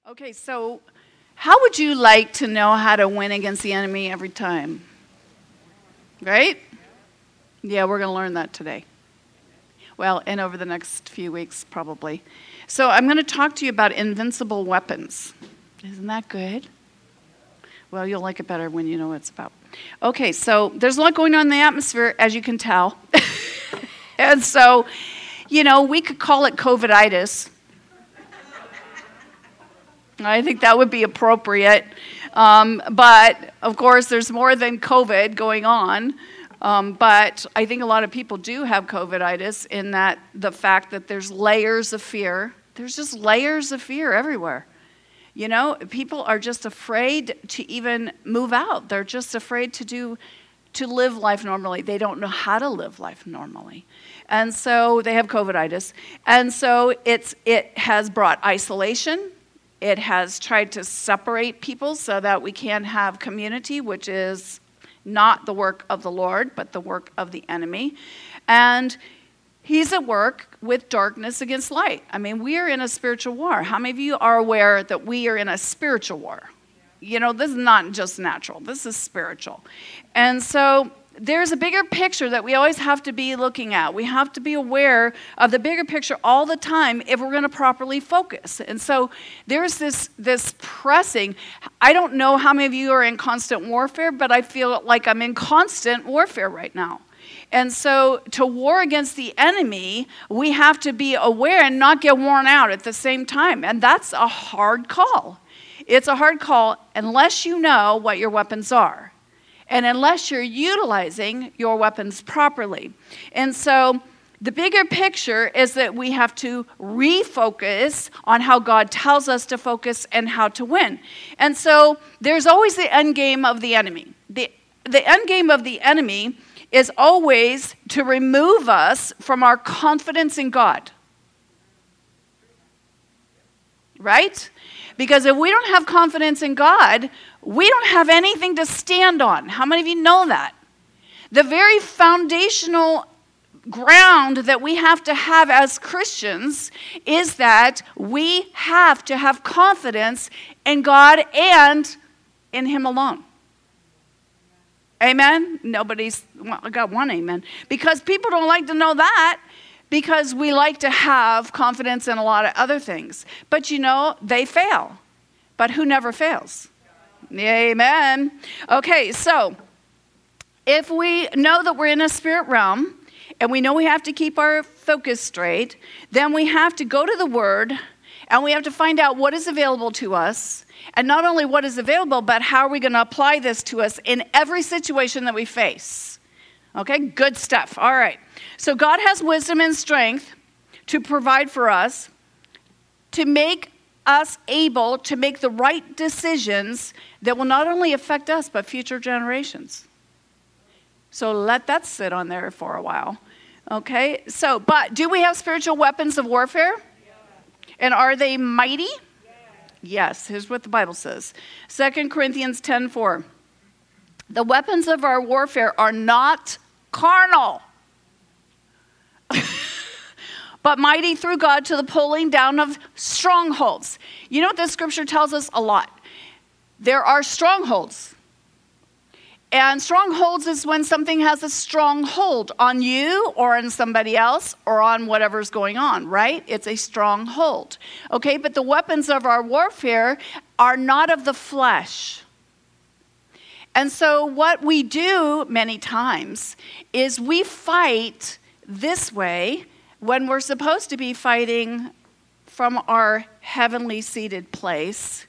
Okay, so how would you like to know how to win against the enemy every time? Right? Yeah, we're going to learn that today. Well, and over the next few weeks, probably. So I'm going to talk to you about invincible weapons. Isn't that good? Well, you'll like it better when you know what it's about. Okay, so there's a lot going on in the atmosphere, as you can tell. And so, we could call it COVID-itis. I think that would be appropriate. But, of course, there's more than COVID going on. But I think a lot of people do have COVID-itis in that the fact that there's layers of fear. There's just layers of fear everywhere. People are just afraid to even move out. They're just afraid to live life normally. They don't know how to live life normally. And so they have COVID-itis. And so it has brought isolation. It has tried to separate people so that we can have community, which is not the work of the Lord, but the work of the enemy. And he's at work with darkness against light. I mean, we are in a spiritual war. How many of you are aware that we are in a spiritual war? This is not just natural. This is spiritual. And so there's a bigger picture that we always have to be looking at. We have to be aware of the bigger picture all the time if we're going to properly focus. And so there's this pressing. I don't know how many of you are in constant warfare, but I feel like I'm in constant warfare right now. And so to war against the enemy, we have to be aware and not get worn out at the same time. And that's a hard call. It's a hard call unless you know what your weapons are. And unless you're utilizing your weapons properly. And so the bigger picture is that we have to refocus on how God tells us to focus and how to win. And so there's always the end game of the enemy. The end game of the enemy is always to remove us from our confidence in God. Right? Because if we don't have confidence in God, we don't have anything to stand on. How many of you know that? The very foundational ground that we have to have as Christians is that we have to have confidence in God and in Him alone. Amen? I got one amen. Because people don't like to know that. Because we like to have confidence in a lot of other things. But they fail. But who never fails? Amen. Okay, so if we know that we're in a spirit realm, and we know we have to keep our focus straight, then we have to go to the Word, and we have to find out what is available to us. And not only what is available, but how are we going to apply this to us in every situation that we face. Okay, good stuff. All right. So God has wisdom and strength to provide for us, to make us able to make the right decisions that will not only affect us, but future generations. So let that sit on there for a while. Okay, so, but do we have spiritual weapons of warfare? And are they mighty? Yes, here's what the Bible says. 2 Corinthians 10:4. The weapons of our warfare are not carnal, but mighty through God to the pulling down of strongholds. You know what this scripture tells us a lot? There are strongholds. And strongholds is when something has a strong hold on you or on somebody else or on whatever's going on, right? It's a stronghold. Okay, but the weapons of our warfare are not of the flesh. And so what we do many times is we fight this way when we're supposed to be fighting from our heavenly seated place.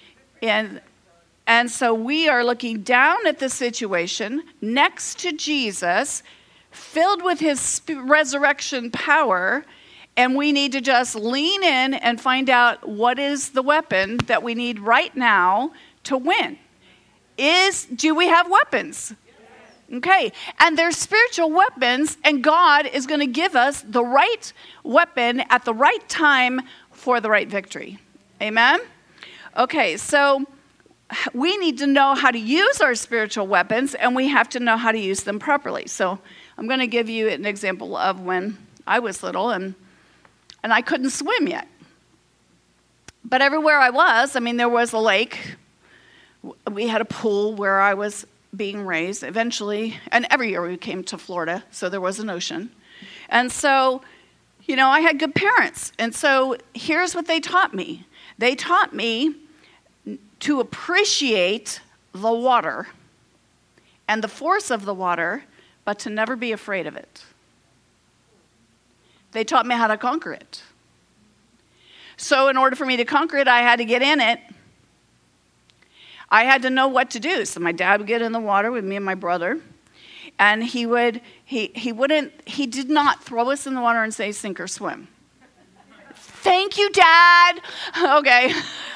And so we are looking down at the situation next to Jesus, filled with His resurrection power, and we need to just lean in and find out what is the weapon that we need right now to win. Do we have weapons? Okay, and they're spiritual weapons, and God is going to give us the right weapon at the right time for the right victory. Amen? Okay, so we need to know how to use our spiritual weapons, and we have to know how to use them properly. So I'm going to give you an example of when I was little, and I couldn't swim yet. But everywhere I was, I mean, there was a lake. We had a pool where I was being raised eventually. And every year we came to Florida, so there was an ocean. And so, you know, I had good parents. And so here's what they taught me. They taught me to appreciate the water and the force of the water, but to never be afraid of it. They taught me how to conquer it. So in order for me to conquer it, I had to get in it. I had to know what to do. So my dad would get in the water with me and my brother, and he did not throw us in the water and say sink or swim. Thank you, Dad. Okay.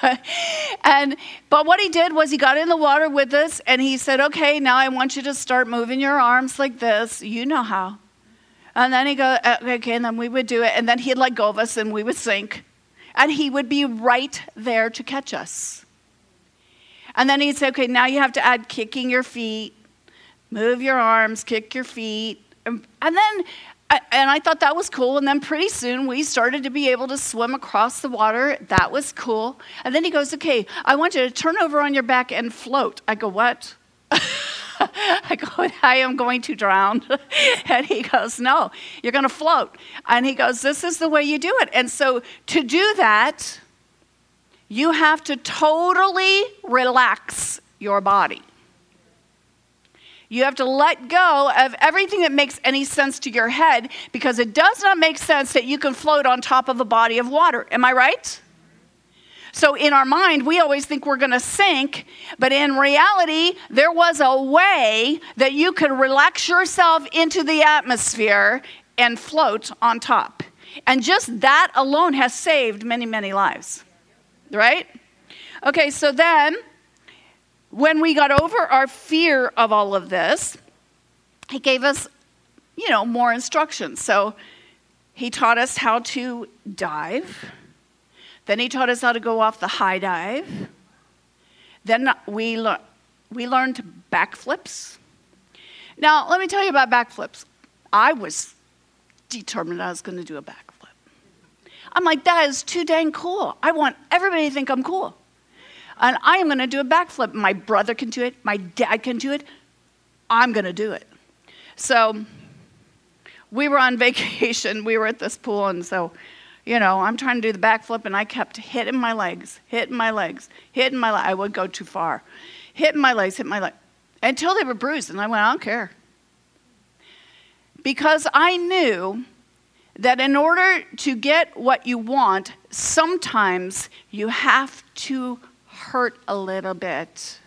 But what he did was he got in the water with us, and he said, okay, now I want you to start moving your arms like this. You know how. And then he go, okay, and then we would do it, and then he'd let go of us, and we would sink. And he would be right there to catch us. And then he'd say, okay, now you have to add kicking your feet, move your arms, kick your feet. And I thought that was cool. And then pretty soon we started to be able to swim across the water. That was cool. And then he goes, okay, I want you to turn over on your back and float. I go, what? I go, I am going to drown. And he goes, no, you're going to float. And he goes, this is the way you do it. And so to do that, you have to totally relax your body. You have to let go of everything that makes any sense to your head, because it does not make sense that you can float on top of a body of water. Am I right? So in our mind, we always think we're going to sink, but in reality, there was a way that you could relax yourself into the atmosphere and float on top. And just that alone has saved many, many lives. Right? Okay, so then, when we got over our fear of all of this, he gave us, more instructions. So he taught us how to dive. Then he taught us how to go off the high dive. Then we learned backflips. Now, let me tell you about backflips. I was determined I was going to do a backflip. I'm like, that is too dang cool. I want everybody to think I'm cool. And I am going to do a backflip. My brother can do it. My dad can do it. I'm going to do it. So we were on vacation. We were at this pool. And so, I'm trying to do the backflip. And I kept hitting my legs. I would go too far. Hitting my legs. Until they were bruised. And I went, I don't care. Because I knew that in order to get what you want, sometimes you have to hurt a little bit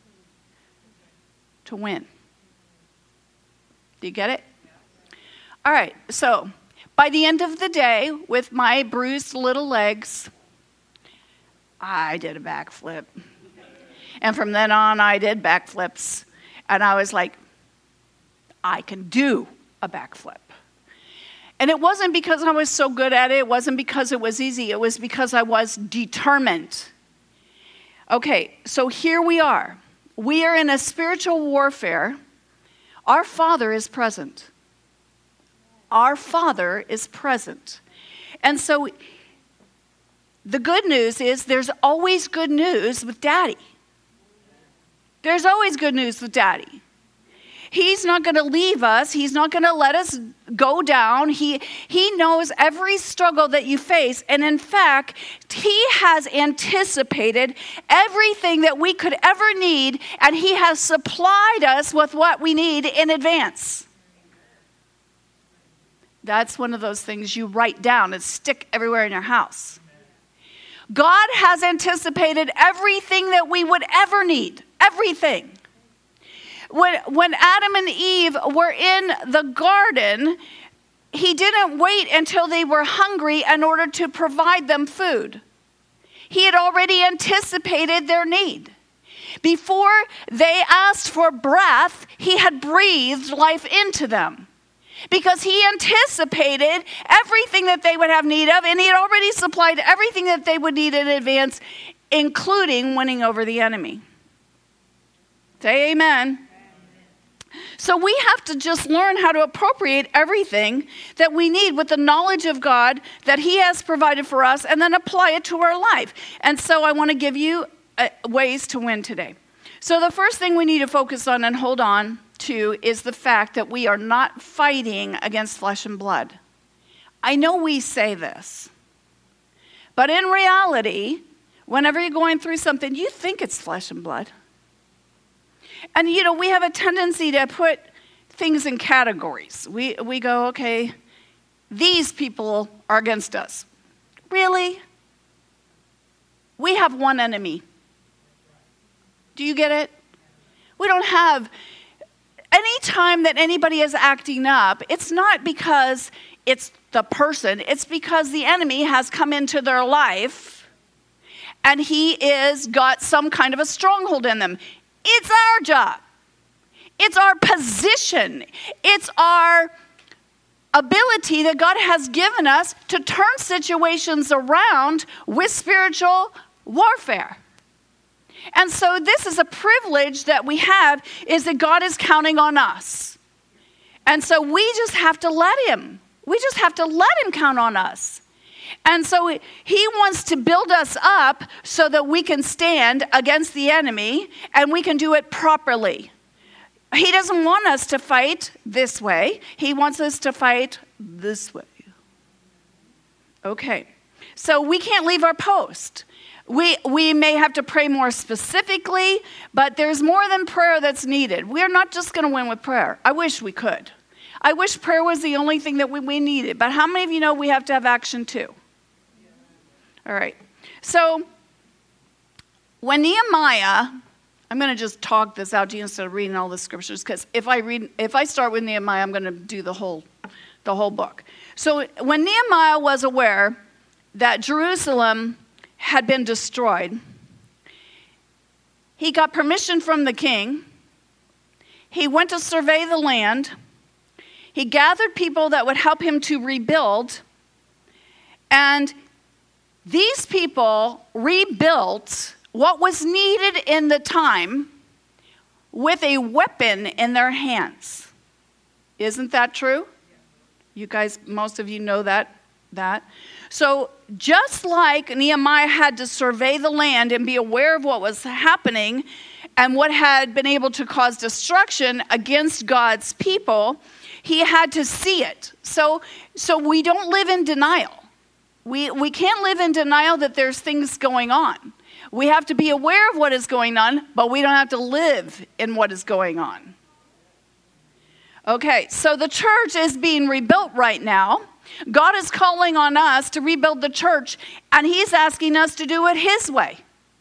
to win. Do you get it? All right, so by the end of the day, with my bruised little legs, I did a backflip. And from then on, I did backflips. And I was like, I can do a backflip. And it wasn't because I was so good at it. It wasn't because it was easy. It was because I was determined. Okay, so here we are. We are in a spiritual warfare. Our Father is present. Our Father is present. And so the good news is there's always good news with Daddy. There's always good news with Daddy. He's not going to leave us. He's not going to let us go down. He knows every struggle that you face. And in fact, he has anticipated everything that we could ever need, and he has supplied us with what we need in advance. That's one of those things you write down and stick everywhere in your house. God has anticipated everything that we would ever need. Everything. When Adam and Eve were in the garden, he didn't wait until they were hungry in order to provide them food. He had already anticipated their need. Before they asked for breath, he had breathed life into them. Because he anticipated everything that they would have need of, and he had already supplied everything that they would need in advance, including winning over the enemy. Say amen. So we have to just learn how to appropriate everything that we need with the knowledge of God that he has provided for us, and then apply it to our life. And so I want to give you ways to win today. So the first thing we need to focus on and hold on to is the fact that we are not fighting against flesh and blood. I know we say this, but in reality, whenever you're going through something, you think it's flesh and blood. And, we have a tendency to put things in categories. We go, okay, these people are against us. Really? We have one enemy. Do you get it? We don't have, any time that anybody is acting up, it's not because it's the person, it's because the enemy has come into their life and he is got some kind of a stronghold in them. It's our job. It's our position. It's our ability that God has given us to turn situations around with spiritual warfare. And so this is a privilege that we have, is that God is counting on us. And so we just have to let him. We just have to let him count on us. And so he wants to build us up so that we can stand against the enemy and we can do it properly. He doesn't want us to fight this way. He wants us to fight this way. Okay, so we can't leave our post. We may have to pray more specifically, but there's more than prayer that's needed. We're not just going to win with prayer. I wish we could. I wish prayer was the only thing that we needed. But how many of you know we have to have action too? All right. So when Nehemiah, I'm going to just talk this out to you instead of reading all the scriptures, because if I start with Nehemiah, I'm going to do the whole book. So when Nehemiah was aware that Jerusalem had been destroyed, he got permission from the king. He went to survey the land. He gathered people that would help him to rebuild. And these people rebuilt what was needed in the time with a weapon in their hands. Isn't that true? You guys, most of you know that. So just like Nehemiah had to survey the land and be aware of what was happening and what had been able to cause destruction against God's people, he had to see it. So we don't live in denial. We can't live in denial that there's things going on. We have to be aware of what is going on, but we don't have to live in what is going on. Okay, so the church is being rebuilt right now. God is calling on us to rebuild the church, and he's asking us to do it his way.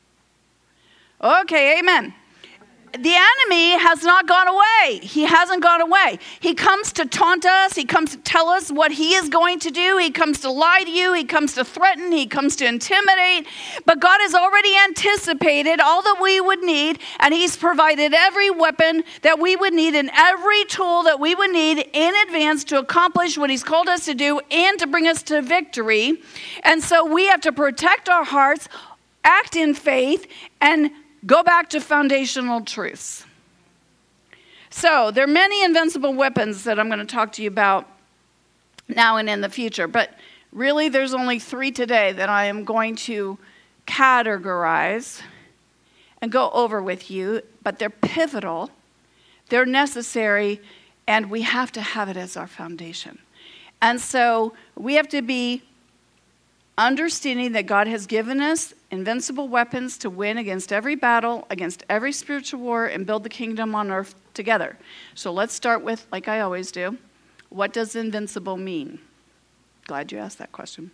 Okay, amen. The enemy has not gone away. He hasn't gone away. He comes to taunt us. He comes to tell us what he is going to do. He comes to lie to you. He comes to threaten. He comes to intimidate. But God has already anticipated all that we would need, and he's provided every weapon that we would need and every tool that we would need in advance to accomplish what he's called us to do and to bring us to victory. And so we have to protect our hearts, act in faith, and go back to foundational truths. So there are many invincible weapons that I'm going to talk to you about now and in the future. But really, there's only 3 today that I am going to categorize and go over with you. But they're pivotal, they're necessary, and we have to have it as our foundation. And so we have to be understanding that God has given us invincible weapons to win against every battle, against every spiritual war, and build the kingdom on earth together. So let's start with, like I always do, what does invincible mean? Glad you asked that question.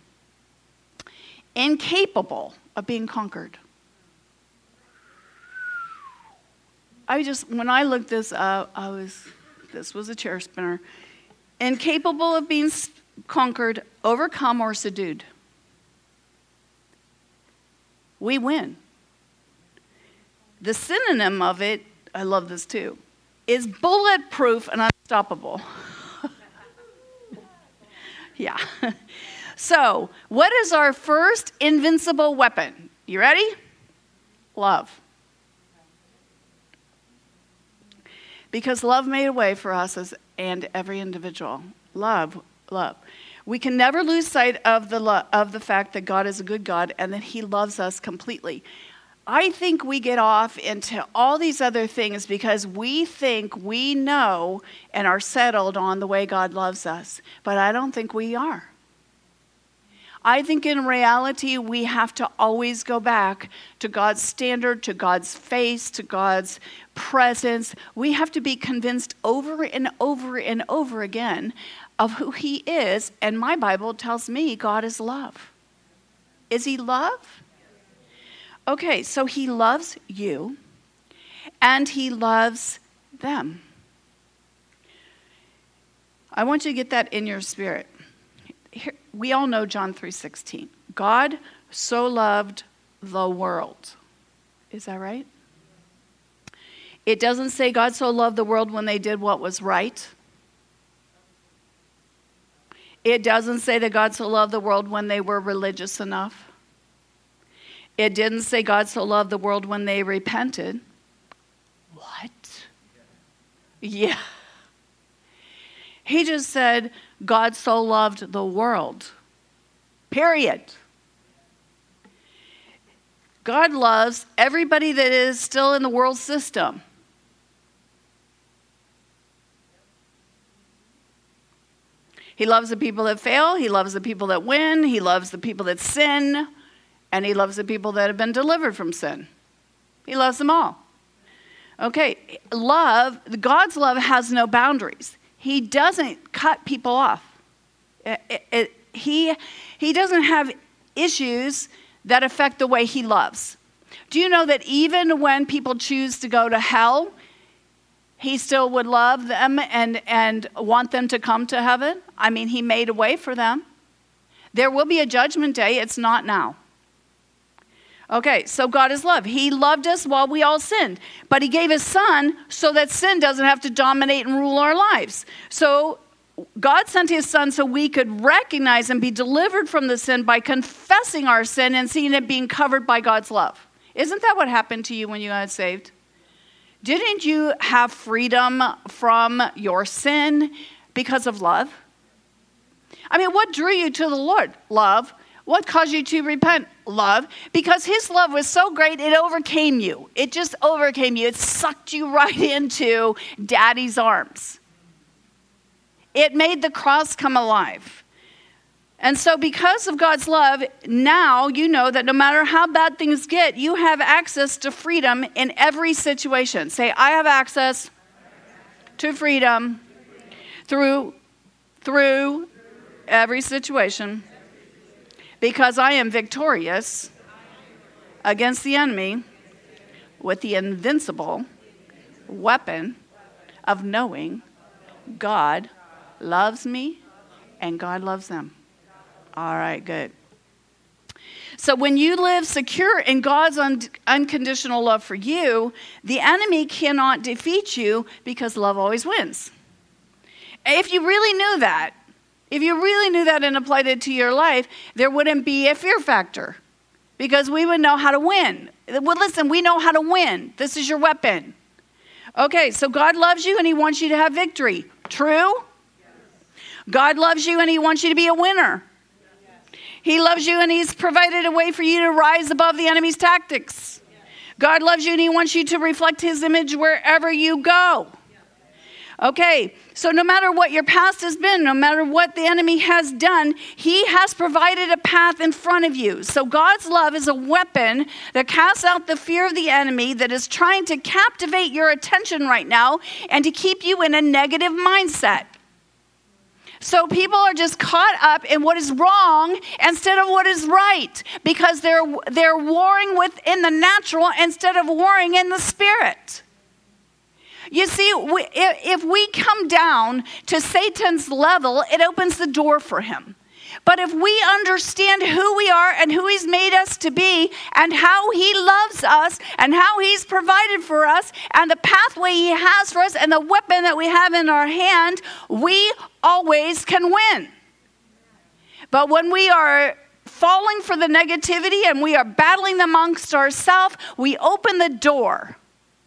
Incapable of being conquered. When I looked this up, this was a chair spinner. Incapable of being conquered, overcome, or subdued. We win. The synonym of it, I love this too, is bulletproof and unstoppable. Yeah. So, what is our first invincible weapon? You ready? Love. Because love made a way for us and every individual. Love. We can never lose sight of the fact that God is a good God and that he loves us completely. I think we get off into all these other things because we think we know and are settled on the way God loves us. But I don't think we are. I think in reality, we have to always go back to God's standard, to God's face, to God's presence. We have to be convinced over and over and over again of who he is. And my Bible tells me God is love. Is he love? Okay, so he loves you and he loves them. I want you to get that in your spirit. Here, we all know John 3:16. God so loved the world. Is that right? It doesn't say God so loved the world when they did what was right. It doesn't say that God so loved the world when they were religious enough. It didn't say God so loved the world when they repented. What? Yeah. He just said, God so loved the world. Period. God loves everybody that is still in the world system. He loves the people that fail. He loves the people that win. He loves the people that sin. And he loves the people that have been delivered from sin. He loves them all. Okay, God's love has no boundaries. He doesn't cut people off. He doesn't have issues that affect the way he loves. Do you know that even when people choose to go to hell, he still would love them and want them to come to heaven? I mean, he made a way for them. There will be a judgment day. It's not now. Okay, so God is love. He loved us while we all sinned, but he gave his son so that sin doesn't have to dominate and rule our lives. So God sent his son so we could recognize and be delivered from the sin by confessing our sin and seeing it being covered by God's love. Isn't that what happened to you when you got saved? Didn't you have freedom from your sin because of love? I mean, what drew you to the Lord? Love. What caused you to repent? Love. Because his love was so great, it overcame you. It just overcame you. It sucked you right into daddy's arms. It made the cross come alive. And so because of God's love, now you know that no matter how bad things get, you have access to freedom in every situation. Say, I have access to freedom through every situation. Because I am victorious against the enemy with the invincible weapon of knowing God loves me and God loves them. All right, good. So when you live secure in God's unconditional love for you, the enemy cannot defeat you because love always wins. If you really knew that, and applied it to your life, there wouldn't be a fear factor because we would know how to win. Well, listen, we know how to win. This is your weapon. Okay, so God loves you and he wants you to have victory. True? God loves you and he wants you to be a winner. He loves you and he's provided a way for you to rise above the enemy's tactics. God loves you and he wants you to reflect his image wherever you go. Okay, so no matter what your past has been, no matter what the enemy has done, he has provided a path in front of you. So God's love is a weapon that casts out the fear of the enemy that is trying to captivate your attention right now and to keep you in a negative mindset. So people are just caught up in what is wrong instead of what is right because they're warring within the natural instead of warring in the spirit. You see, if we come down to Satan's level, it opens the door for him. But if we understand who we are and who he's made us to be and how he loves us and how he's provided for us and the pathway he has for us and the weapon that we have in our hand, we always can win. But when we are falling for the negativity and we are battling amongst ourselves, we open the door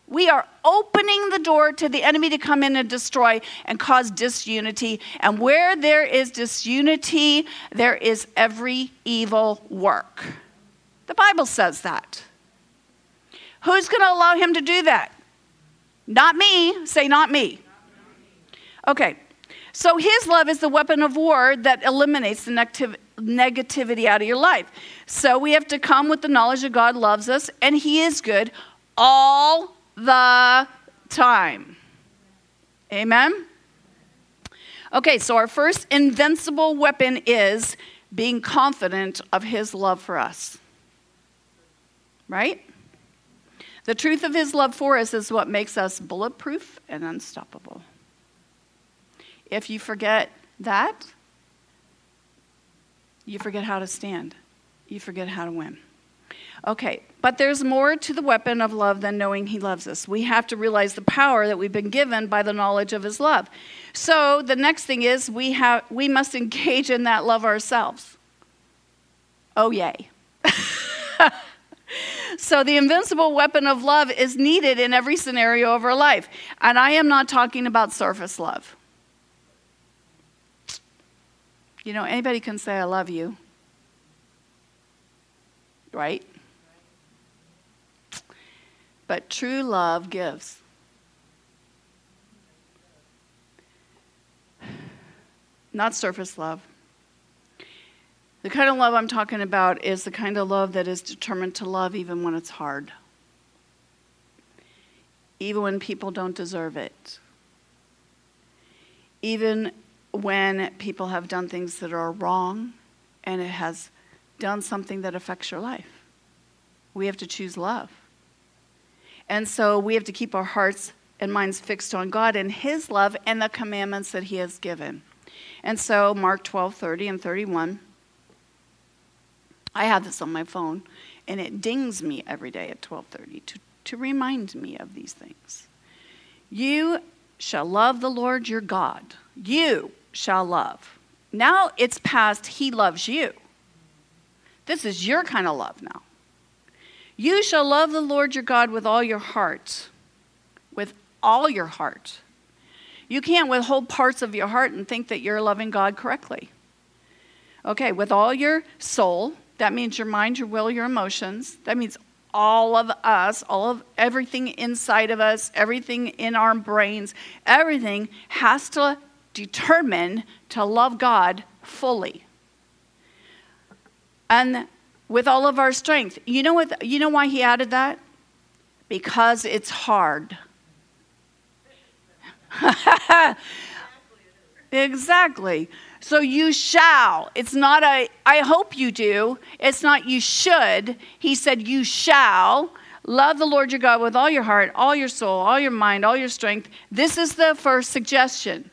We are opening the door to the enemy to come in and destroy and cause disunity. And where there is disunity, there is every evil work. The Bible says that. Who's going to allow him to do that? Not me. Say, not me. Okay. So his love is the weapon of war that eliminates the negativity out of your life. So we have to come with the knowledge that God loves us and he is good all the time. Amen? Okay, so our first invincible weapon is being confident of his love for us. Right? The truth of his love for us is what makes us bulletproof and unstoppable. If you forget that, you forget how to stand. You forget how to win. Okay, but there's more to the weapon of love than knowing he loves us. We have to realize the power that we've been given by the knowledge of his love. So the next thing is we must engage in that love ourselves. Oh, yay. So the invincible weapon of love is needed in every scenario of our life. And I am not talking about surface love. You know, anybody can say, I love you. Right? But true love gives. Not surface love. The kind of love I'm talking about is the kind of love that is determined to love even when it's hard. Even when people don't deserve it. Even when people have done things that are wrong and it has done something that affects your life. We have to choose love. And so we have to keep our hearts and minds fixed on God and his love and the commandments that he has given. And so Mark 12:30 and 31, I have this on my phone, and it dings me every day at 12:30 to remind me of these things. You shall love the Lord your God. You shall love. Now it's past he loves you. This is your kind of love now. You shall love the Lord your God with all your heart. With all your heart. You can't withhold parts of your heart and think that you're loving God correctly. Okay, with all your soul, that means your mind, your will, your emotions. That means all of us, all of everything inside of us, everything in our brains, everything has to determine to love God fully. And with all of our strength. You know why he added that? Because it's hard. Exactly. So you shall. It's not I hope you do. It's not you should. He said you shall love the Lord your God with all your heart, all your soul, all your mind, all your strength. This is the first suggestion.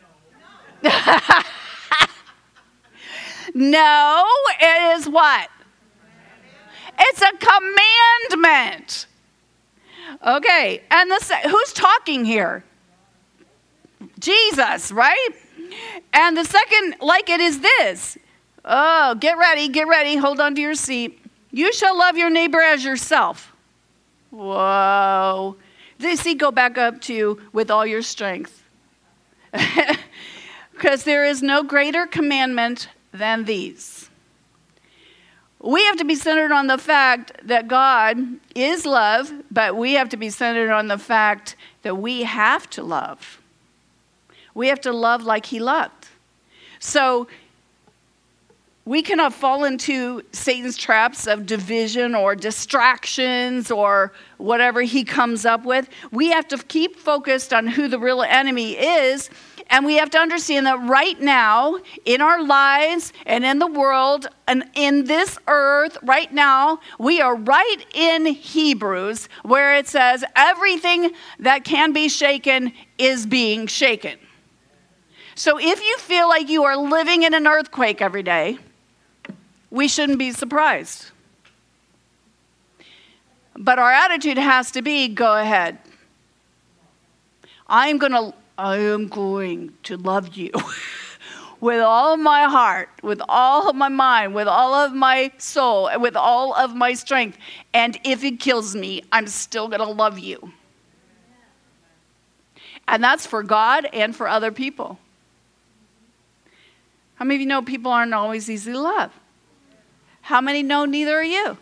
No, it is what? It's a commandment. Okay, and who's talking here? Jesus, right? And the second, like it, is this. Oh, get ready, hold on to your seat. You shall love your neighbor as yourself. Whoa. See, go back up to with all your strength. Because there is no greater commandment than these. We have to be centered on the fact that God is love, but we have to be centered on the fact that we have to love. We have to love like he loved. So we cannot fall into Satan's traps of division or distractions or whatever he comes up with. We have to keep focused on who the real enemy is. And we have to understand that right now, in our lives and in the world and in this earth, right now, we are right in Hebrews where it says everything that can be shaken is being shaken. So if you feel like you are living in an earthquake every day, we shouldn't be surprised. But our attitude has to be, go ahead. I am going to love you with all of my heart, with all of my mind, with all of my soul, and with all of my strength. And if it kills me, I'm still going to love you. And that's for God and for other people. How many of you know people aren't always easy to love? How many know neither are you?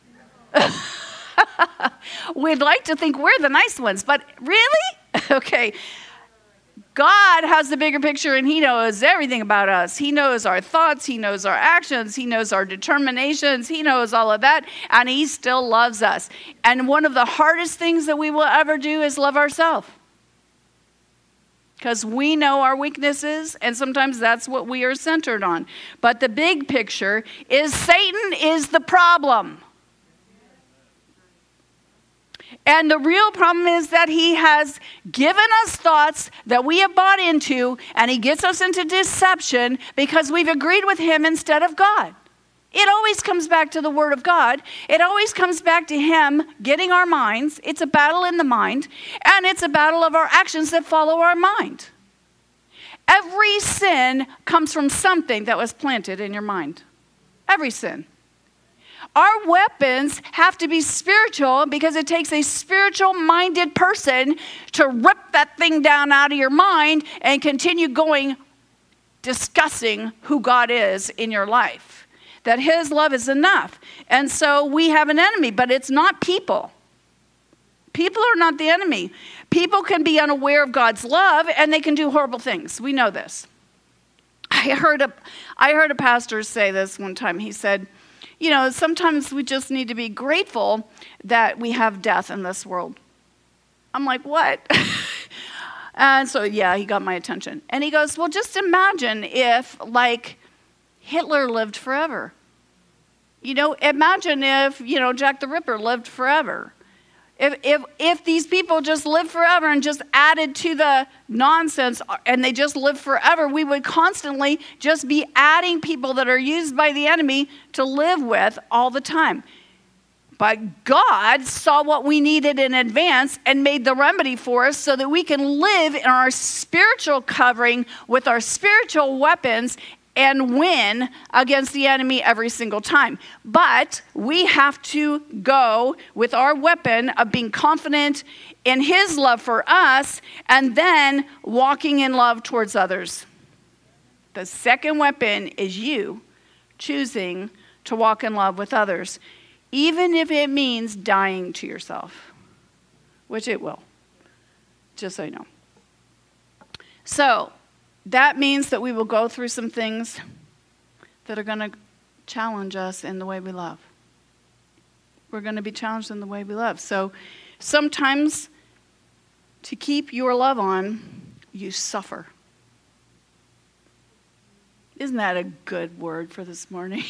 We'd like to think we're the nice ones, but really? Okay. God has the bigger picture, and he knows everything about us. He knows our thoughts. He knows our actions. He knows our determinations. He knows all of that, and he still loves us. And one of the hardest things that we will ever do is love ourselves. Because we know our weaknesses, and sometimes that's what we are centered on. But the big picture is Satan is the problem. And the real problem is that he has given us thoughts that we have bought into, and he gets us into deception because we've agreed with him instead of God. It always comes back to the Word of God. It always comes back to him getting our minds. It's a battle in the mind, and it's a battle of our actions that follow our mind. Every sin comes from something that was planted in your mind. Every sin. Our weapons have to be spiritual because it takes a spiritual-minded person to rip that thing down out of your mind and continue going, discussing who God is in your life. That his love is enough. And so we have an enemy, but it's not people. People are not the enemy. People can be unaware of God's love, and they can do horrible things. We know this. I heard a pastor say this one time. He said, you know, sometimes we just need to be grateful that we have death in this world. I'm like, what? And so, yeah, he got my attention. And he goes, well, just imagine if, like, Hitler lived forever. You know, imagine if, you know, Jack the Ripper lived forever. If these people just lived forever and just added to the nonsense and they just lived forever, we would constantly just be adding people that are used by the enemy to live with all the time. But God saw what we needed in advance and made the remedy for us so that we can live in our spiritual covering with our spiritual weapons and win against the enemy every single time. But we have to go with our weapon of being confident in his love for us and then walking in love towards others. The second weapon is you choosing to walk in love with others, even if it means dying to yourself, which it will, just so you know. So, that means that we will go through some things that are going to challenge us in the way we love. We're going to be challenged in the way we love. So sometimes to keep your love on, you suffer. Isn't that a good word for this morning?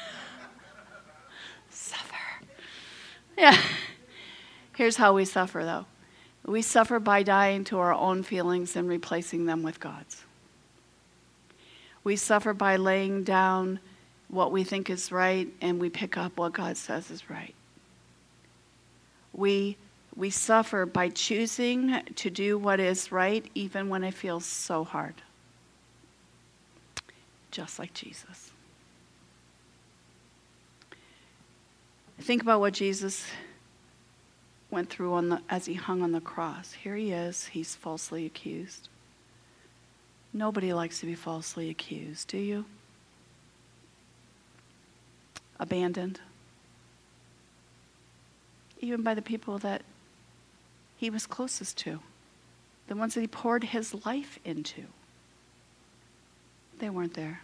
Suffer. Yeah. Here's how we suffer, though. We suffer by dying to our own feelings and replacing them with God's. We suffer by laying down what we think is right, and we pick up what God says is right. We suffer by choosing to do what is right, even when it feels so hard. Just like Jesus. Think about what Jesus went through as he hung on the cross. Here he is. He's falsely accused. Nobody likes to be falsely accused, do you? Abandoned. Even by the people that he was closest to. The ones that he poured his life into. They weren't there.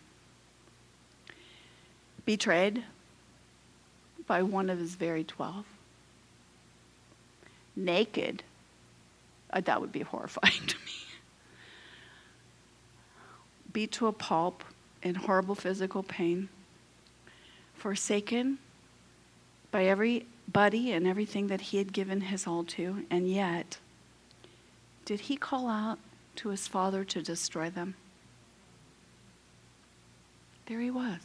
Betrayed by one of his very 12. Naked. That would be horrifying to me. Beat to a pulp in horrible physical pain, forsaken by everybody and everything that he had given his all to, and yet, did he call out to his Father to destroy them? There he was,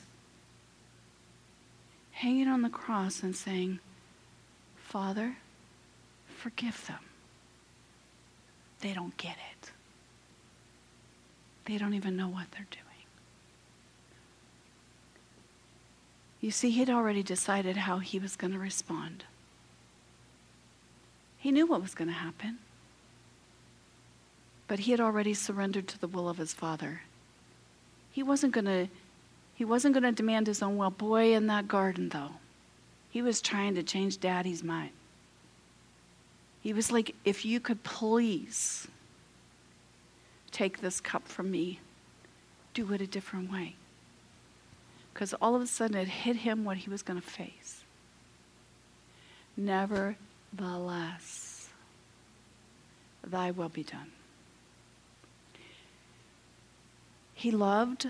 hanging on the cross and saying, Father, forgive them. They don't get it. They don't even know what they're doing. You see, he'd already decided how he was going to respond. He knew what was going to happen. But he had already surrendered to the will of his Father. He wasn't going to demand his own will. Boy, in that garden, though, he was trying to change Daddy's mind. He was like, if you could please take this cup from me, do it a different way. Because all of a sudden it hit him what he was going to face. Nevertheless, thy will be done. He loved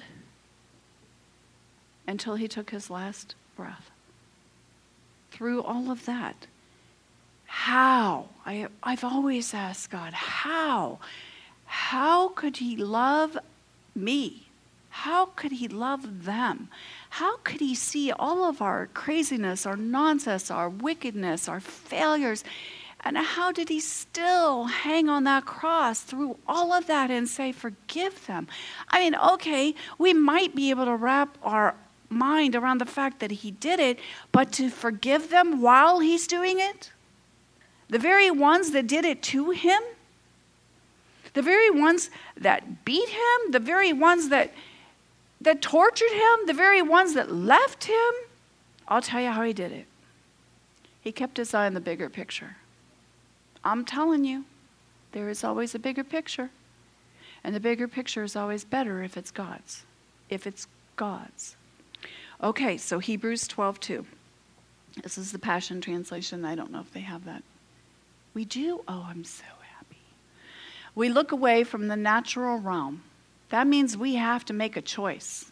until he took his last breath. Through all of that, how? I've always asked God, how? How could he love me? How could he love them? How could he see all of our craziness, our nonsense, our wickedness, our failures? And how did he still hang on that cross through all of that and say, forgive them? I mean, okay, we might be able to wrap our mind around the fact that he did it, but to forgive them while he's doing it? The very ones that did it to him? The very ones that beat him? The very ones that tortured him? The very ones that left him? I'll tell you how he did it. He kept his eye on the bigger picture. I'm telling you, there is always a bigger picture. And the bigger picture is always better if it's God's. If it's God's. Okay, so Hebrews 12:2. This is the Passion Translation. I don't know if they have that. We do? Oh, I'm so happy. We look away from the natural realm. That means we have to make a choice.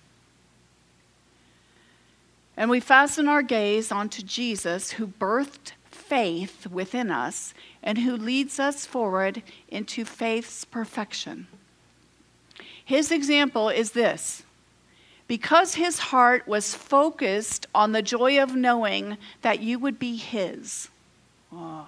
And we fasten our gaze onto Jesus, who birthed faith within us and who leads us forward into faith's perfection. His example is this. Because his heart was focused on the joy of knowing that you would be his. Whoa.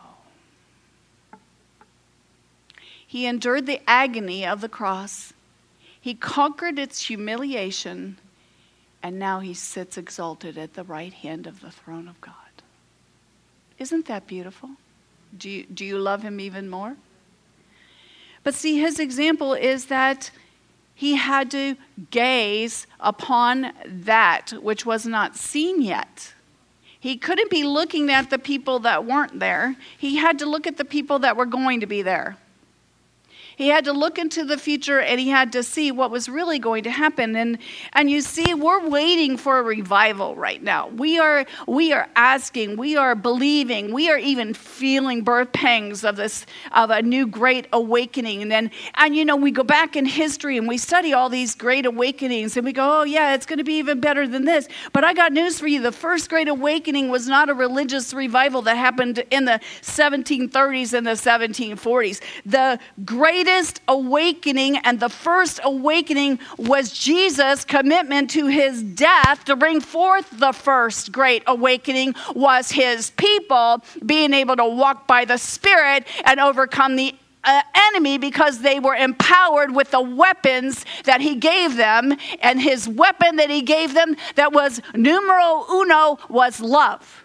He endured the agony of the cross. He conquered its humiliation. And now he sits exalted at the right hand of the throne of God. Isn't that beautiful? Do you love him even more? But see, his example is that he had to gaze upon that which was not seen yet. He couldn't be looking at the people that weren't there. He had to look at the people that were going to be there. He had to look into the future, and he had to see what was really going to happen. And you see, we're waiting for a revival right now. We are asking, we are believing, we are even feeling birth pangs of a new great awakening. And you know, we go back in history and we study all these great awakenings, and we go, oh yeah, it's going to be even better than this. But I got news for you. The first great awakening was not a religious revival that happened in the 1730s and the 1740s. The greatest awakening and the first awakening was Jesus' commitment to his death to bring forth the first great awakening, was his people being able to walk by the Spirit and overcome the enemy because they were empowered with the weapons that he gave them. And his weapon that he gave them that was numero uno was love.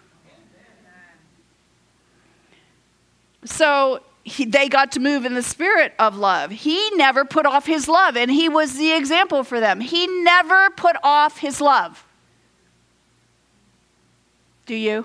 So they got to move in the spirit of love. He never put off his love, and he was the example for them. He never put off his love. Do you?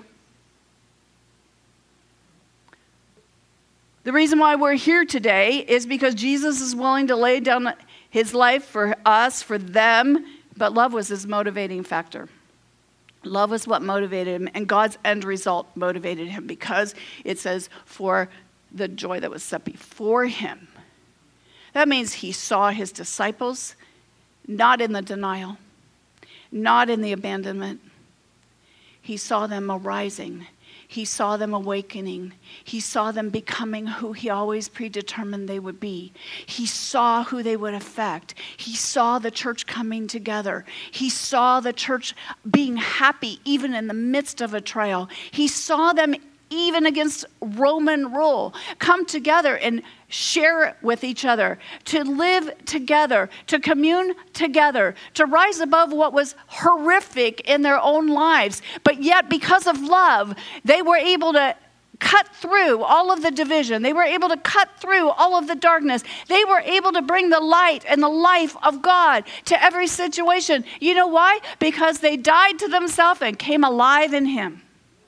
The reason why we're here today is because Jesus is willing to lay down his life for us, for them, but love was his motivating factor. Love was what motivated him, and God's end result motivated him, because it says, for the joy that was set before him. That means he saw his disciples not in the denial, not in the abandonment. He saw them arising. He saw them awakening. He saw them becoming who he always predetermined they would be. He saw who they would affect. He saw the church coming together. He saw the church being happy even in the midst of a trial. He saw them even against Roman rule, come together and share with each other, to live together, to commune together, to rise above what was horrific in their own lives. But yet, because of love, they were able to cut through all of the division. They were able to cut through all of the darkness. They were able to bring the light and the life of God to every situation. You know why? Because they died to themselves and came alive in him.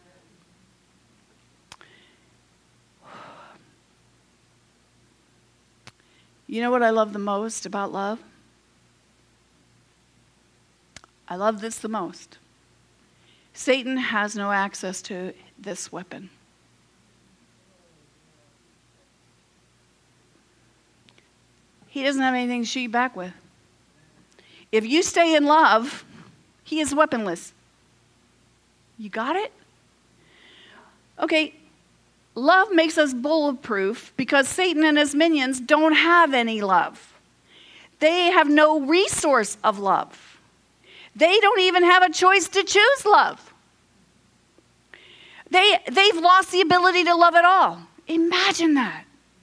You know what I love the most about love? I love this the most. Satan has no access to this weapon. He doesn't have anything to shoot you back with. If you stay in love, he is weaponless. You got it? Okay, love makes us bulletproof because Satan and his minions don't have any love. They have no resource of love. They don't even have a choice to choose love. They've lost the ability to love at all. Imagine that.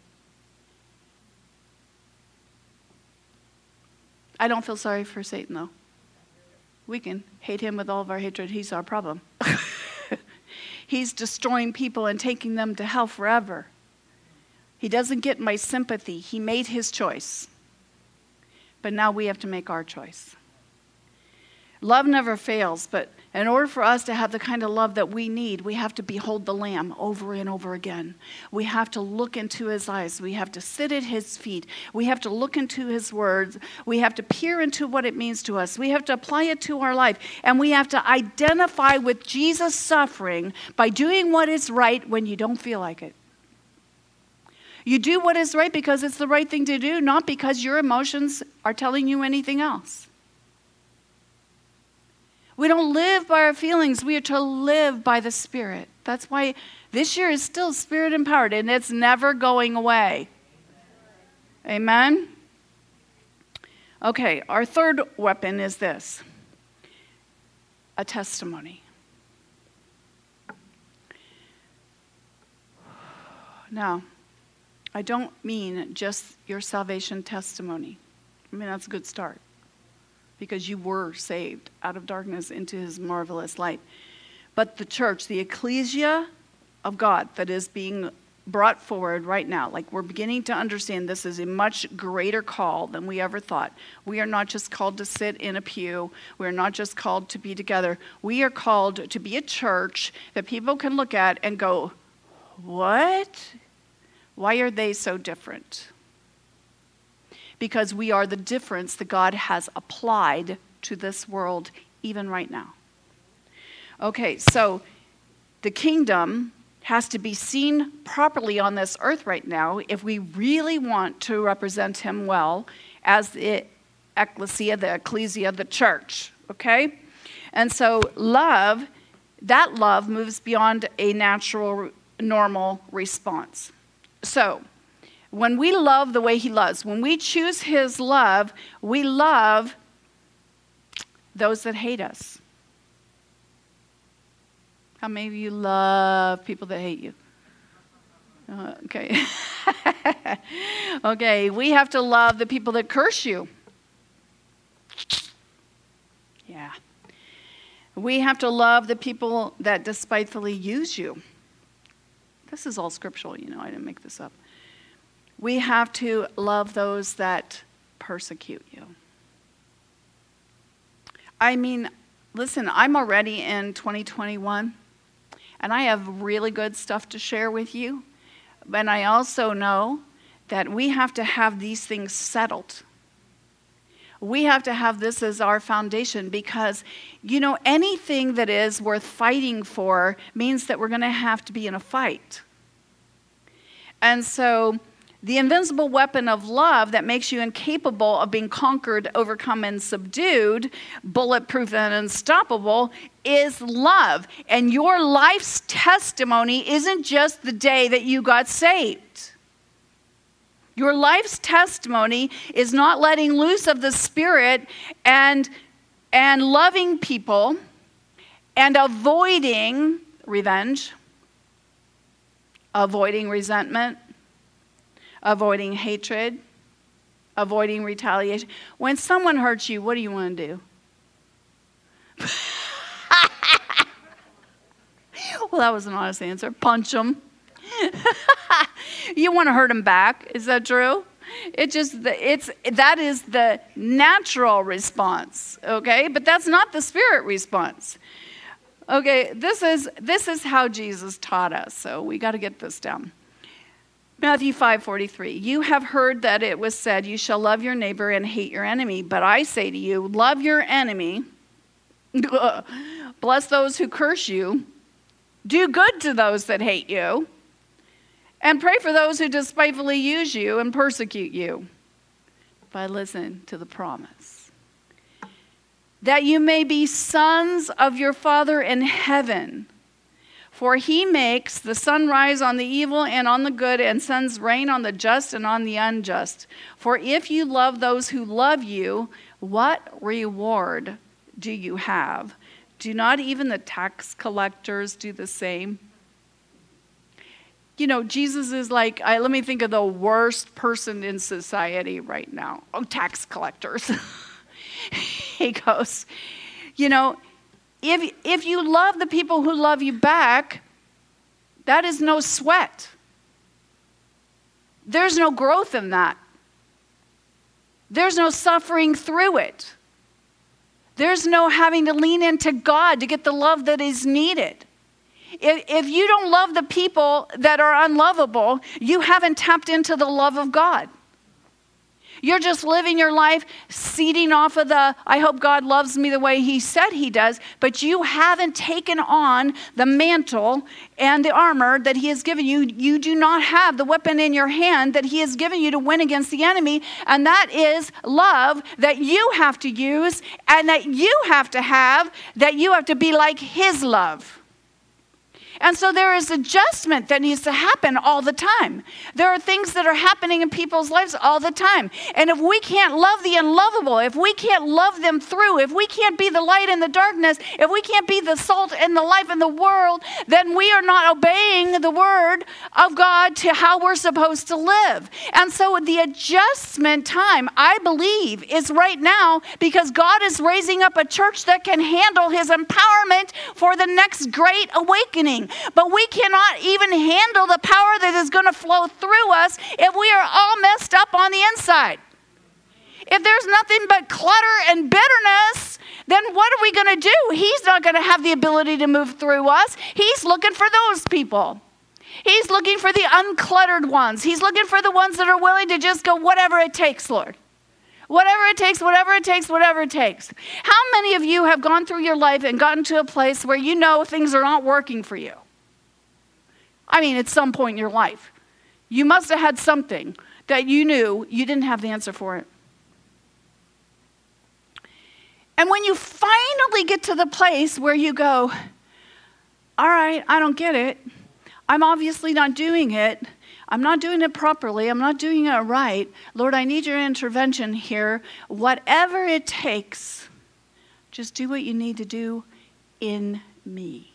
I don't feel sorry for Satan, though. We can hate him with all of our hatred. He's our problem. He's destroying people and taking them to hell forever. He doesn't get my sympathy. He made his choice. But now we have to make our choice. Love never fails, but in order for us to have the kind of love that we need, we have to behold the Lamb over and over again. We have to look into his eyes. We have to sit at his feet. We have to look into his words. We have to peer into what it means to us. We have to apply it to our life. And we have to identify with Jesus' suffering by doing what is right when you don't feel like it. You do what is right because it's the right thing to do, not because your emotions are telling you anything else. We don't live by our feelings. We are to live by the Spirit. That's why this year is still Spirit empowered, and it's never going away. Amen? Okay, our third weapon is this: a testimony. Now, I don't mean just your salvation testimony. I mean, that's a good start, because you were saved out of darkness into his marvelous light. But the church, the ecclesia of God that is being brought forward right now, like we're beginning to understand this is a much greater call than we ever thought. We are not just called to sit in a pew. We're not just called to be together. We are called to be a church that people can look at and go, what? Why are they so different? Because we are the difference that God has applied to this world even right now. Okay, so the kingdom has to be seen properly on this earth right now if we really want to represent him well as the ecclesia, the church, okay? And so that love moves beyond a natural, normal response. So, when we love the way he loves, when we choose his love, we love those that hate us. How many of you love people that hate you? Okay. Okay, we have to love the people that curse you. Yeah. We have to love the people that despitefully use you. This is all scriptural, you know, I didn't make this up. We have to love those that persecute you. I mean, listen, I'm already in 2021, and I have really good stuff to share with you. But I also know that we have to have these things settled. We have to have this as our foundation because, you know, anything that is worth fighting for means that we're going to have to be in a fight. And so the invincible weapon of love that makes you incapable of being conquered, overcome, and subdued, bulletproof and unstoppable, is love. And your life's testimony isn't just the day that you got saved. Your life's testimony is not letting loose of the Spirit and loving people and avoiding revenge, avoiding resentment, avoiding hatred, avoiding retaliation. When someone hurts you, what do you want to do? Well, that was an honest answer. Punch them. You want to hurt them back. Is that true? That is the natural response, okay? But that's not the spirit response. Okay, this is how Jesus taught us. So we got to get this down. Matthew 5:43. You have heard that it was said, you shall love your neighbor and hate your enemy. But I say to you, love your enemy. Bless those who curse you. Do good to those that hate you. And pray for those who despitefully use you and persecute you. But listen to the promise. That you may be sons of your Father in heaven. For he makes the sun rise on the evil and on the good, and sends rain on the just and on the unjust. For if you love those who love you, what reward do you have? Do not even the tax collectors do the same? You know, Jesus is like, let me think of the worst person in society right now. Oh, tax collectors. He goes, you know, if you love the people who love you back, that is no sweat. There's no growth in that. There's no suffering through it. There's no having to lean into God to get the love that is needed. If you don't love the people that are unlovable, you haven't tapped into the love of God. You're just living your life seeding off of I hope God loves me the way he said he does, but you haven't taken on the mantle and the armor that he has given you. You do not have the weapon in your hand that he has given you to win against the enemy, and that is love that you have to use and that you have to be like his love. And so there is adjustment that needs to happen all the time. There are things that are happening in people's lives all the time. And if we can't love the unlovable, if we can't love them through, if we can't be the light in the darkness, if we can't be the salt and the life in the world, then we are not obeying the word of God to how we're supposed to live. And so the adjustment time, I believe, is right now, because God is raising up a church that can handle his empowerment for the next great awakening. But we cannot even handle the power that is going to flow through us if we are all messed up on the inside. If there's nothing but clutter and bitterness, then what are we going to do? He's not going to have the ability to move through us. He's looking for those people. He's looking for the uncluttered ones. He's looking for the ones that are willing to just go, whatever it takes, Lord. Whatever it takes, whatever it takes, whatever it takes. How many of you have gone through your life and gotten to a place where you know things are not working for you? I mean, at some point in your life. You must have had something that you knew you didn't have the answer for it. And when you finally get to the place where you go, all right, I don't get it. I'm obviously not doing it. I'm not doing it properly. I'm not doing it right. Lord, I need your intervention here. Whatever it takes, just do what you need to do in me.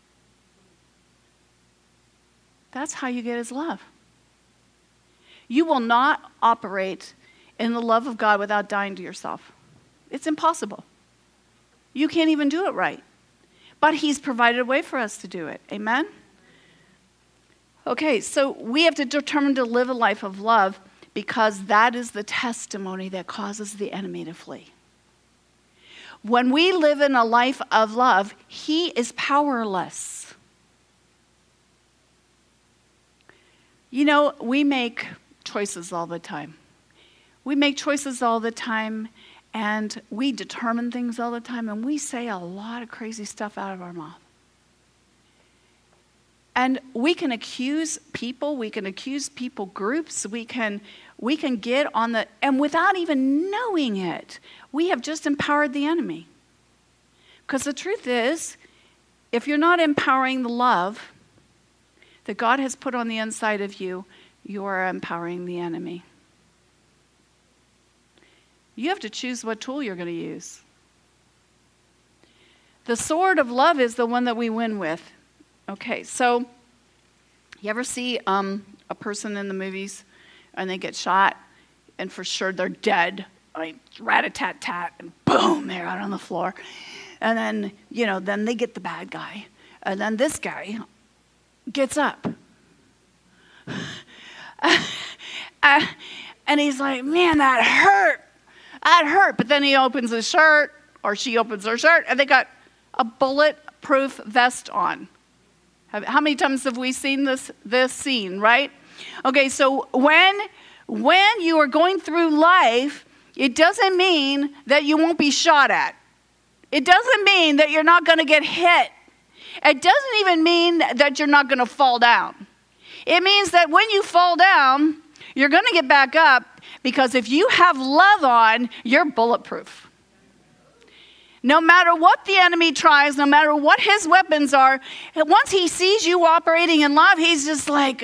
That's how you get his love. You will not operate in the love of God without dying to yourself. It's impossible. You can't even do it right. But he's provided a way for us to do it. Amen? Okay, so we have to determine to live a life of love, because that is the testimony that causes the enemy to flee. When we live in a life of love, he is powerless. You know, we make choices all the time. We make choices all the time, and we determine things all the time, and we say a lot of crazy stuff out of our mouth. And we can accuse people, groups, we can get on the, and without even knowing it, we have just empowered the enemy. Because the truth is, if you're not empowering the love that God has put on the inside of you, you are empowering the enemy. You have to choose what tool you're going to use. The sword of love is the one that we win with. Okay, so you ever see a person in the movies and they get shot and for sure they're dead, like rat-a-tat-tat, and boom, they're out on the floor. And then, then they get the bad guy. And then this guy gets up. And he's like, man, that hurt. That hurt. But then he opens his shirt, or she opens her shirt, and they got a bulletproof vest on. How many times have we seen this scene, right? Okay, so when you are going through life, it doesn't mean that you won't be shot at. It doesn't mean that you're not going to get hit. It doesn't even mean that you're not going to fall down. It means that when you fall down, you're going to get back up, because if you have love on, you're bulletproof. No matter what the enemy tries, no matter what his weapons are, once he sees you operating in love, he's just like,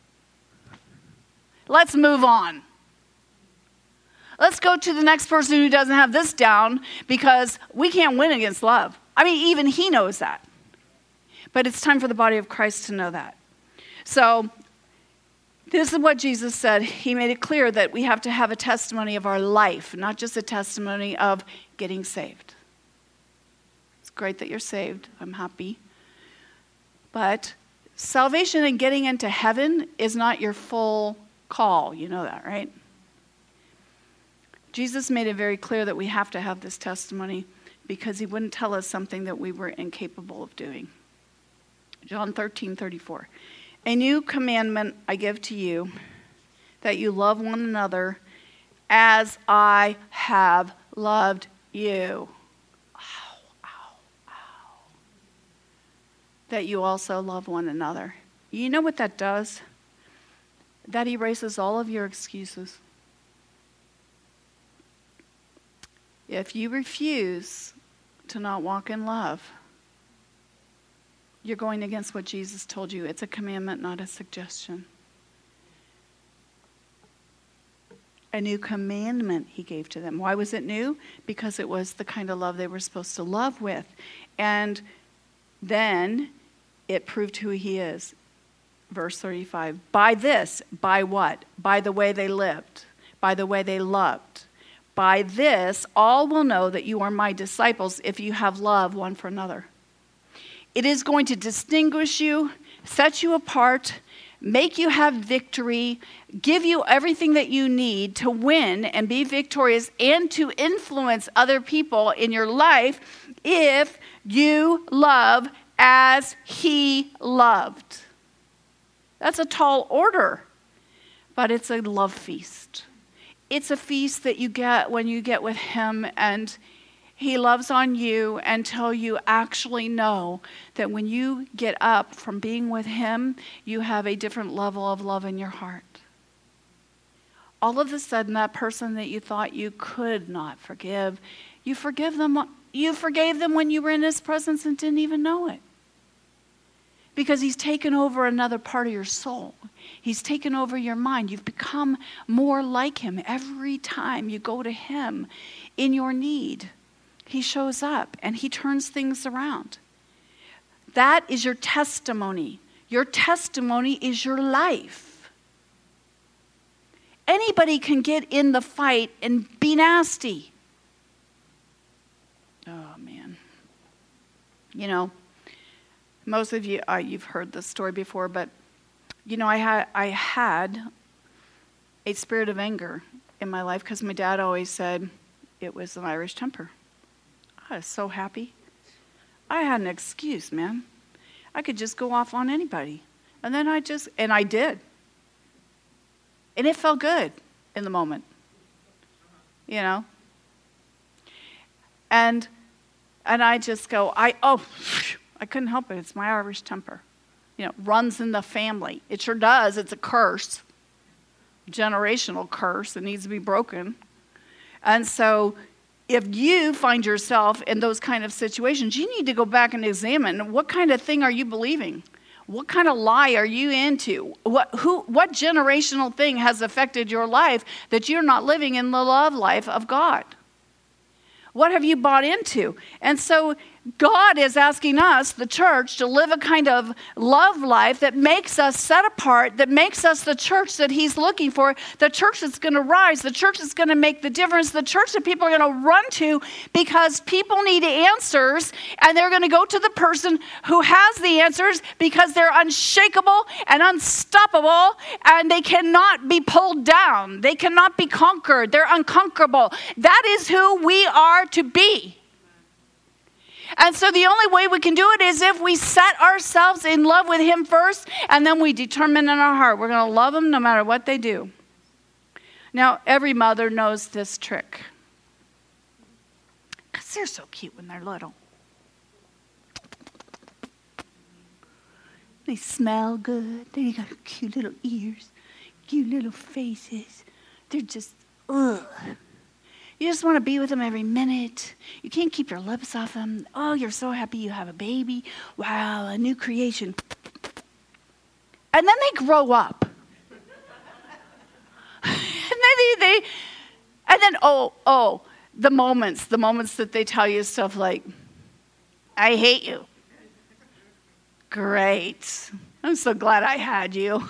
let's move on. Let's go to the next person who doesn't have this down, because we can't win against love. I mean, even he knows that. But it's time for the body of Christ to know that. So this is what Jesus said. He made it clear that we have to have a testimony of our life, not just a testimony of getting saved. It's great that you're saved. I'm happy. But salvation and getting into heaven is not your full call. You know that, right? Jesus made it very clear that we have to have this testimony, because he wouldn't tell us something that we were incapable of doing. John 13:34. A new commandment I give to you, that you love one another as I have loved you. Ow, ow, ow. That you also love one another. You know what that does? That erases all of your excuses. If you refuse to not walk in love, you're going against what Jesus told you. It's a commandment, not a suggestion. A new commandment he gave to them. Why was it new? Because it was the kind of love they were supposed to love with. And then it proved who he is. Verse 35. By this, by what? By the way they lived. By the way they loved. By this, all will know that you are my disciples if you have love one for another. It is going to distinguish you, set you apart, make you have victory, give you everything that you need to win and be victorious and to influence other people in your life if you love as he loved. That's a tall order, but it's a love feast. It's a feast that you get when you get with him, and he loves on you until you actually know that when you get up from being with him, you have a different level of love in your heart. All of a sudden, that person that you thought you could not forgive, you forgive them. You forgave them when you were in his presence and didn't even know it. Because he's taken over another part of your soul. He's taken over your mind. You've become more like him. Every time you go to him in your need, he shows up and he turns things around. That is your testimony. Your testimony is your life. Anybody can get in the fight and be nasty. Oh, man. You know, most of you, you've heard this story before, but, you know, I had a spirit of anger in my life because my dad always said it was an Irish temper. I was so happy. I had an excuse, man. I could just go off on anybody. And then I did. And it felt good in the moment, you know. And I just go, I couldn't help it. It's my Irish temper. You know, runs in the family. It sure does. It's a curse. Generational curse. It needs to be broken. And so if you find yourself in those kind of situations, you need to go back and examine what kind of thing are you believing? What kind of lie are you into? What generational thing has affected your life that you're not living in the love life of God? What have you bought into? And so God is asking us, the church, to live a kind of love life that makes us set apart, that makes us the church that he's looking for, the church that's going to rise, the church that's going to make the difference, the church that people are going to run to because people need answers, and they're going to go to the person who has the answers because they're unshakable and unstoppable, and they cannot be pulled down. They cannot be conquered. They're unconquerable. That is who we are to be. And so the only way we can do it is if we set ourselves in love with him first, and then we determine in our heart we're going to love them no matter what they do. Now, every mother knows this trick, because they're so cute when they're little. They smell good. They got cute little ears, cute little faces. They're just, ugh. You just want to be with them every minute. You can't keep your lips off them. Oh, you're so happy you have a baby. Wow, a new creation. And then they grow up. And then the moments that they tell you stuff like, I hate you. Great. I'm so glad I had you.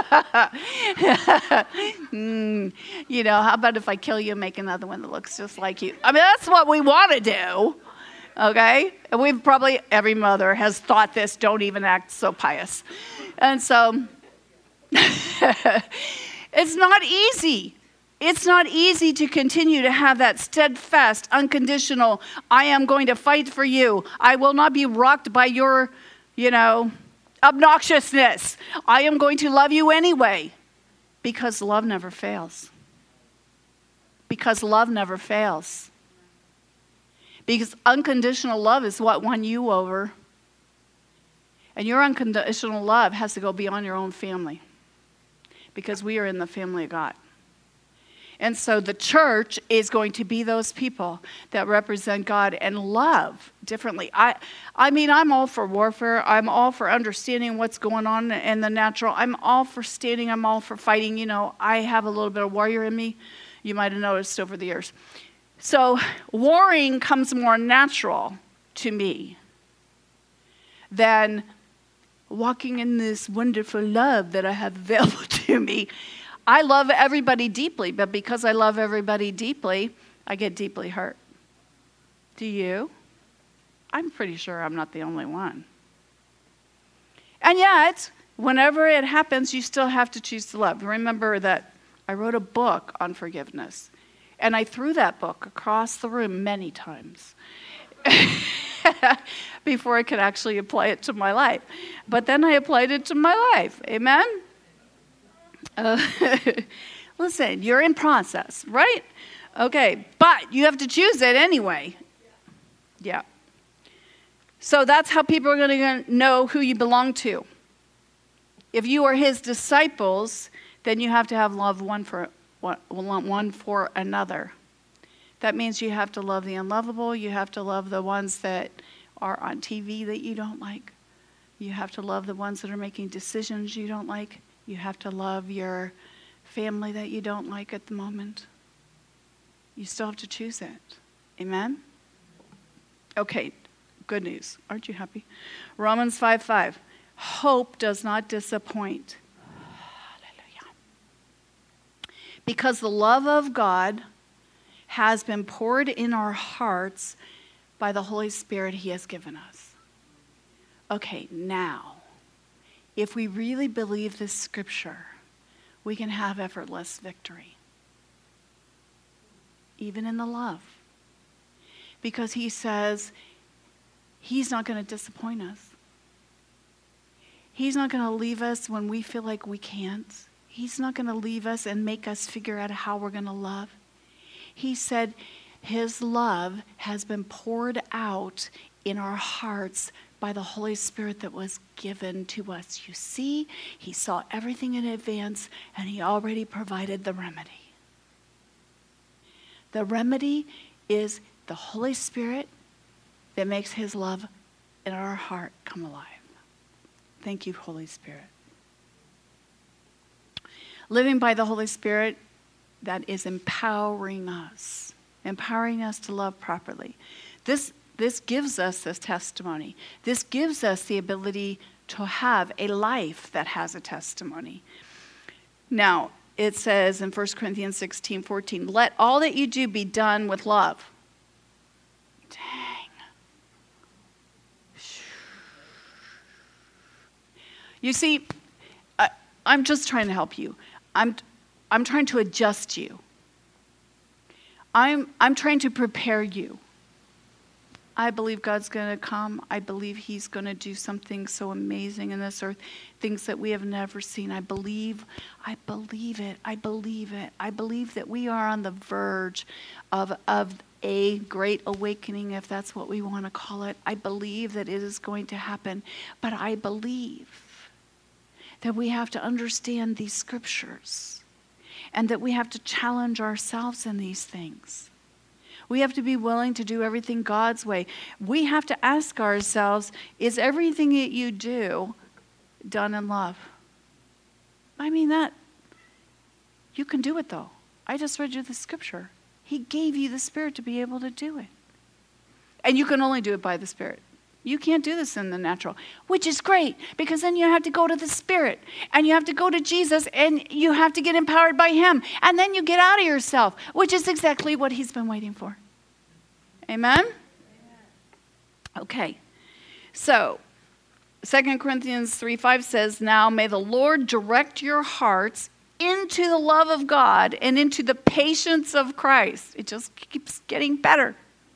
You know, how about if I kill you and make another one that looks just like you? I mean, that's what we want to do, okay? And every mother has thought this, don't even act so pious. And so, it's not easy. It's not easy to continue to have that steadfast, unconditional, I am going to fight for you. I will not be rocked by your, obnoxiousness. I am going to love you anyway. Because love never fails. Because love never fails. Because unconditional love is what won you over. And your unconditional love has to go beyond your own family. Because we are in the family of God. And so the church is going to be those people that represent God and love differently. I mean, I'm all for warfare. I'm all for understanding what's going on in the natural. I'm all for standing. I'm all for fighting. You know, I have a little bit of warrior in me. You might have noticed over the years. So warring comes more natural to me than walking in this wonderful love that I have available to me. I love everybody deeply, but because I love everybody deeply, I get deeply hurt. Do you? I'm pretty sure I'm not the only one. And yet, whenever it happens, you still have to choose to love. Remember that I wrote a book on forgiveness, and I threw that book across the room many times before I could actually apply it to my life. But then I applied it to my life. Amen? Listen, you're in process, right? Okay, but you have to choose it anyway. Yeah. So that's how people are going to know who you belong to. If you are his disciples, then you have to have love one for another. That means you have to love the unlovable. You have to love the ones that are on TV that you don't like. You have to love the ones that are making decisions you don't like. You have to love your family that you don't like at the moment. You still have to choose it. Amen? Okay, good news. Aren't you happy? Romans 5:5. Hope does not disappoint. Hallelujah. Because the love of God has been poured in our hearts by the Holy Spirit he has given us. Okay, now, if we really believe this scripture, we can have effortless victory. Even in the love. Because he says he's not going to disappoint us. He's not going to leave us when we feel like we can't. He's not going to leave us and make us figure out how we're going to love. He said his love has been poured out in our hearts by the Holy Spirit that was given to us. You see, he saw everything in advance, and he already provided the remedy. The remedy is the Holy Spirit that makes his love in our heart come alive. Thank you, Holy Spirit. Living by the Holy Spirit, that is empowering us to love properly. This This gives us this testimony. This gives us the ability to have a life that has a testimony. Now, it says in 1 Corinthians 16:14, let all that you do be done with love. Dang. You see, I'm just trying to help you. I'm trying to adjust you. I'm trying to prepare you. I believe God's going to come. I believe he's going to do something so amazing in this earth, things that we have never seen. I believe it. I believe it. I believe that we are on the verge of a great awakening, if that's what we want to call it. I believe that it is going to happen. But I believe that we have to understand these scriptures and that we have to challenge ourselves in these things. We have to be willing to do everything God's way. We have to ask ourselves, is everything that you do done in love? I mean that. You can do it though. I just read you the scripture. He gave you the Spirit to be able to do it. And you can only do it by the Spirit. You can't do this in the natural, which is great, because then you have to go to the Spirit and you have to go to Jesus and you have to get empowered by him. And then you get out of yourself, which is exactly what he's been waiting for. Amen? Okay. So, 2 Corinthians 3:5 says, now may the Lord direct your hearts into the love of God and into the patience of Christ. It just keeps getting better.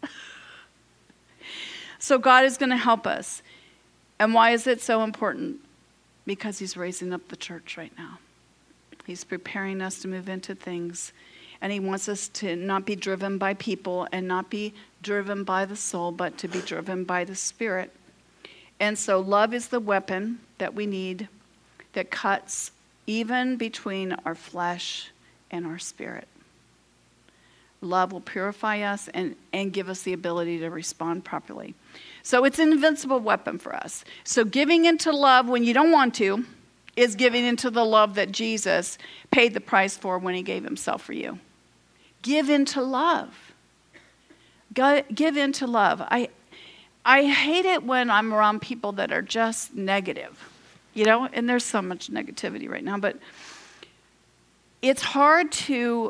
So God is going to help us. And why is it so important? Because he's raising up the church right now. He's preparing us to move into things. And he wants us to not be driven by people and not be driven by the soul, but to be driven by the Spirit. And so love is the weapon that we need that cuts even between our flesh and our spirit. Love will purify us and give us the ability to respond properly. So it's an invincible weapon for us. So giving into love when you don't want to is giving into the love that Jesus paid the price for when he gave himself for you. Give into love. Give into love. I hate it when I'm around people that are just negative, and there's so much negativity right now, but it's hard to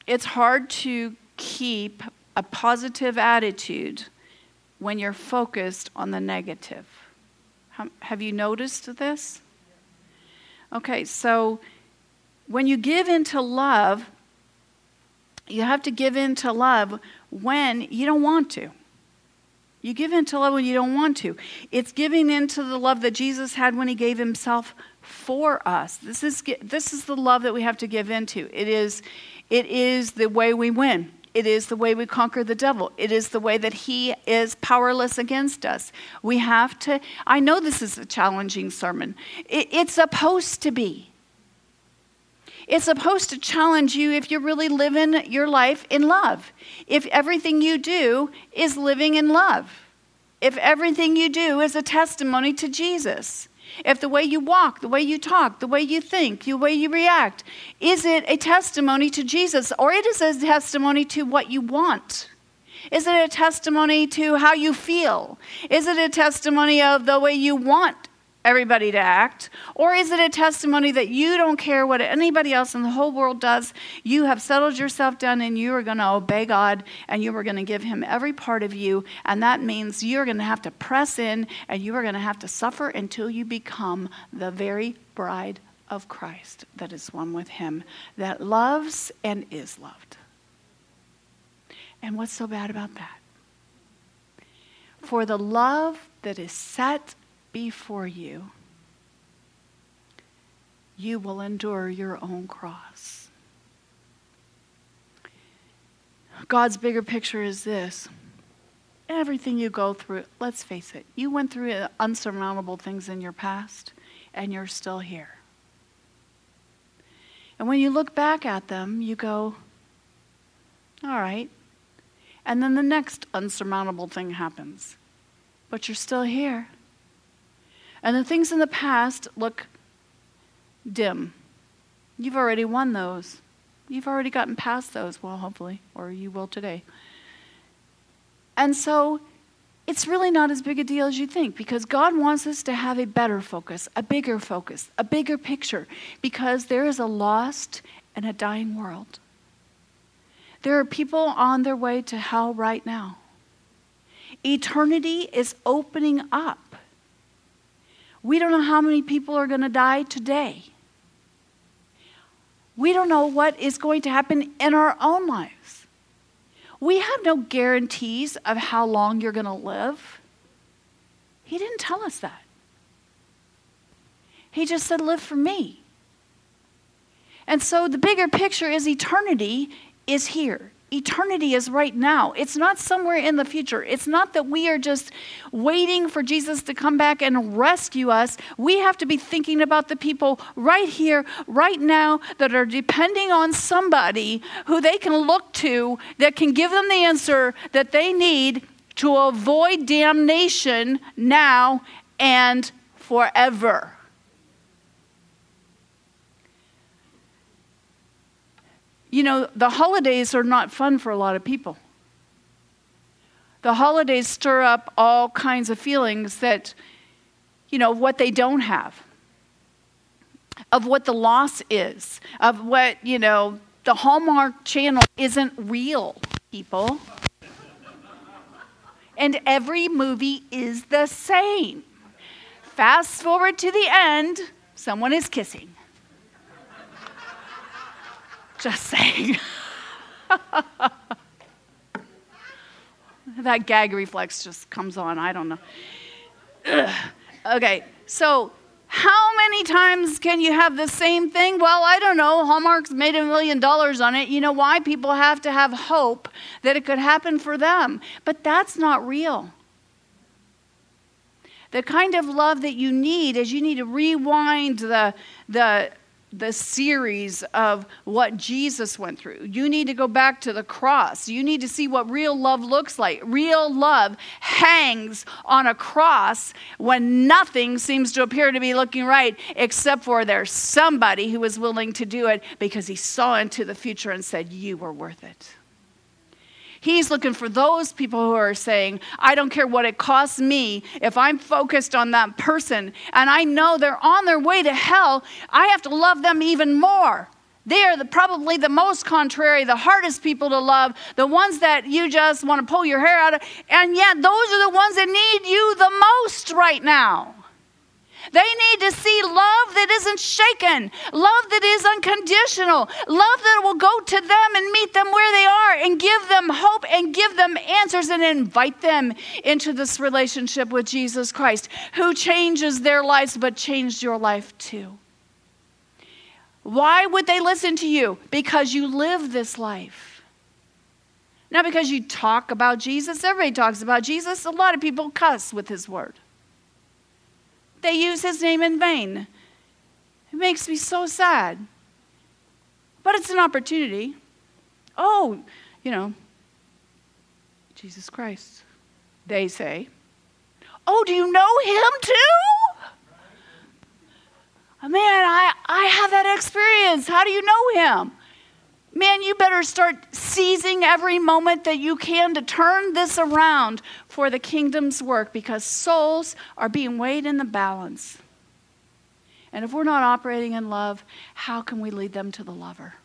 keep a positive attitude when you're focused on the negative. Have you noticed this? Okay, so when you give into love, you have to give into love when you don't want to. You give into love when you don't want to. It's giving into the love that Jesus had when he gave himself for us. This is the love that we have to give into. It is the way we win. It is the way we conquer the devil. It is the way that he is powerless against us. We have to, I know this is a challenging sermon. It's supposed to be. It's supposed to challenge you if you're really living your life in love. If everything you do is living in love. If everything you do is a testimony to Jesus. If the way you walk, the way you talk, the way you think, the way you react, is it a testimony to Jesus, or it is a testimony to what you want? Is it a testimony to how you feel? Is it a testimony of the way you want everybody to act? Or is it a testimony that you don't care what anybody else in the whole world does? You have settled yourself down and you are going to obey God and you are going to give him every part of you. And that means you're going to have to press in and you are going to have to suffer until you become the very bride of Christ that is one with him, that loves and is loved. And what's so bad about that? For the love that is set before you, you will endure your own cross. God's bigger picture is this. Everything you go through, let's face it, you went through unsurmountable things in your past, and you're still here. And when you look back at them, you go, all right. And then the next unsurmountable thing happens. But you're still here. And the things in the past look dim. You've already won those. You've already gotten past those, well, hopefully, or you will today. And so it's really not as big a deal as you think, because God wants us to have a better focus, a bigger picture, because there is a lost and a dying world. There are people on their way to hell right now. Eternity is opening up. We don't know how many people are going to die today. We don't know what is going to happen in our own lives. We have no guarantees of how long you're going to live. He didn't tell us that. He just said, live for me. And so the bigger picture is eternity is here. Eternity is right now. It's not somewhere in the future. It's not that we are just waiting for Jesus to come back and rescue us. We have to be thinking about the people right here, right now, that are depending on somebody who they can look to that can give them the answer that they need to avoid damnation now and forever. You know, the holidays are not fun for a lot of people. The holidays stir up all kinds of feelings that, you know, what they don't have, of what the loss is, of what, you know, the Hallmark Channel isn't real, people. And every movie is the same. Fast forward to the end, someone is kissing. Just saying. That gag reflex just comes on. I don't know. Ugh. Okay, so how many times can you have the same thing? Well, I don't know. Hallmark's made $1 million on it. You know why? People have to have hope that it could happen for them. But that's not real. The kind of love that you need is you need to rewind the series of what Jesus went through. You need to go back to the cross. You need to see what real love looks like. Real love hangs on a cross when nothing seems to appear to be looking right, except for there's somebody who was willing to do it because he saw into the future and said, you were worth it. He's looking for those people who are saying, I don't care what it costs me. If I'm focused on that person and I know they're on their way to hell, I have to love them even more. They are probably the most contrary, the hardest people to love, the ones that you just want to pull your hair out of. And yet those are the ones that need you the most right now. They need to see love that isn't shaken, love that is unconditional, love that will go to them and meet them where they are and give them hope and give them answers and invite them into this relationship with Jesus Christ, who changes their lives but changed your life too. Why would they listen to you? Because you live this life. Not because you talk about Jesus. Everybody talks about Jesus. A lot of people cuss with his word. They use his name in vain. It makes me so sad. But it's an opportunity. Oh, you know, Jesus Christ, they say. Oh, do you know him too? Man, I have that experience. How do you know him? Man, you better start seizing every moment that you can to turn this around for the kingdom's work, because souls are being weighed in the balance. And if we're not operating in love, how can we lead them to the lover?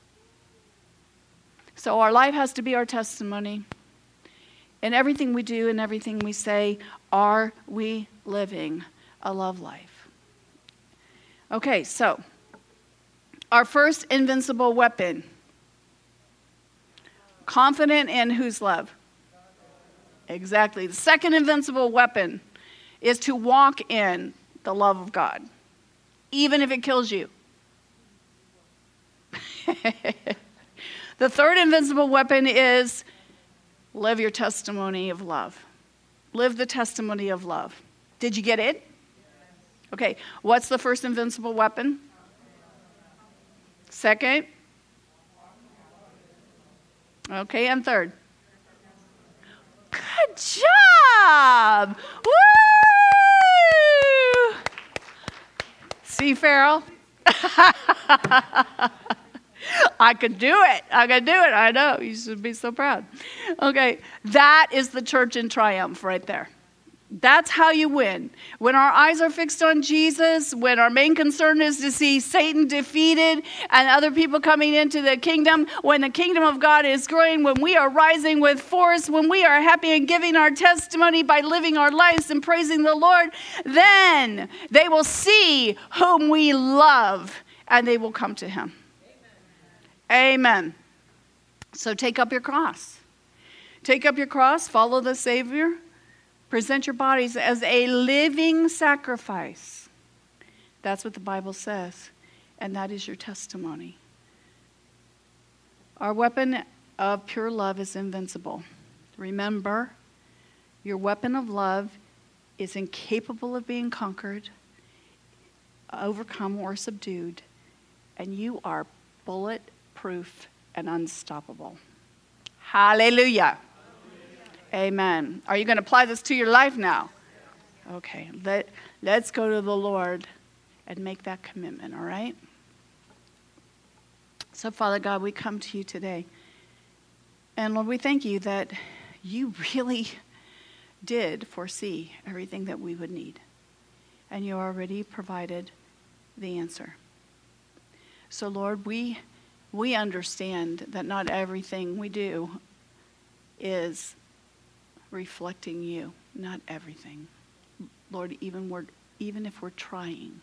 So our life has to be our testimony. In everything we do and everything we say, are we living a love life? Okay, so our first invincible weapon. Confident in whose love? Exactly. The second invincible weapon is to walk in the love of God, even if it kills you. The third invincible weapon is live your testimony of love. Live the testimony of love. Did you get it? Okay. What's the first invincible weapon? Second? Okay, and third. Good job! Woo! See, Farrell? I could do it. I could do it. I know. You should be so proud. Okay. That is the church in triumph right there. That's how you win. When our eyes are fixed on Jesus, when our main concern is to see Satan defeated and other people coming into the kingdom, when the kingdom of God is growing, when we are rising with force, when we are happy and giving our testimony by living our lives and praising the Lord, then they will see whom we love and they will come to him. Amen. So take up your cross. Take up your cross, follow the Savior. Present your bodies as a living sacrifice. That's what the Bible says. And that is your testimony. Our weapon of pure love is invincible. Remember, your weapon of love is incapable of being conquered, overcome, or subdued. And you are bulletproof and unstoppable. Hallelujah. Amen. Are you going to apply this to your life now? Okay. Let's go to the Lord and make that commitment, all right? So, Father God, we come to you today. And, Lord, we thank you that you really did foresee everything that we would need. And you already provided the answer. So, Lord, we understand that not everything we do is reflecting you. Not everything. Lord, even if we're trying.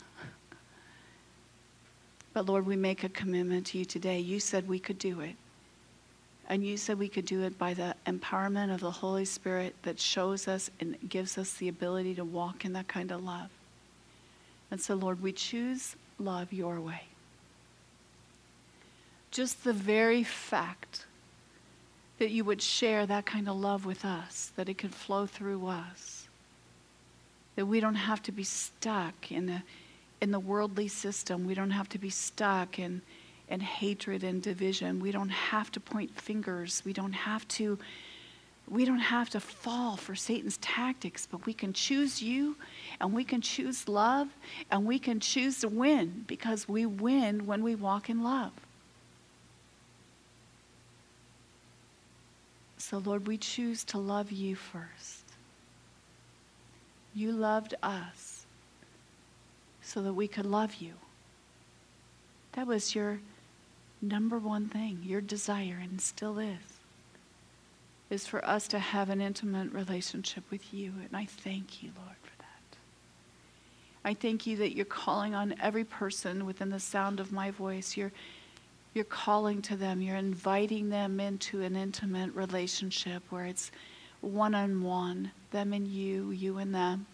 But Lord, we make a commitment to you today. You said we could do it. And you said we could do it by the empowerment of the Holy Spirit that shows us and gives us the ability to walk in that kind of love. And so, Lord, we choose love your way. Just the very fact that you would share that kind of love with us, that it could flow through us, that we don't have to be stuck in the worldly system. We don't have to be stuck in hatred and division. We don't have to point fingers. We don't have to fall for Satan's tactics, but we can choose you, and we can choose love, and we can choose to win, because we win when we walk in love. So, Lord, we choose to love you first. You loved us so that we could love you. That was your number one thing, your desire, and still is for us to have an intimate relationship with you. And I thank you, Lord, for that. I thank you that you're calling on every person within the sound of my voice. You're calling to them. You're inviting them into an intimate relationship where it's one-on-one, them and you, you and them.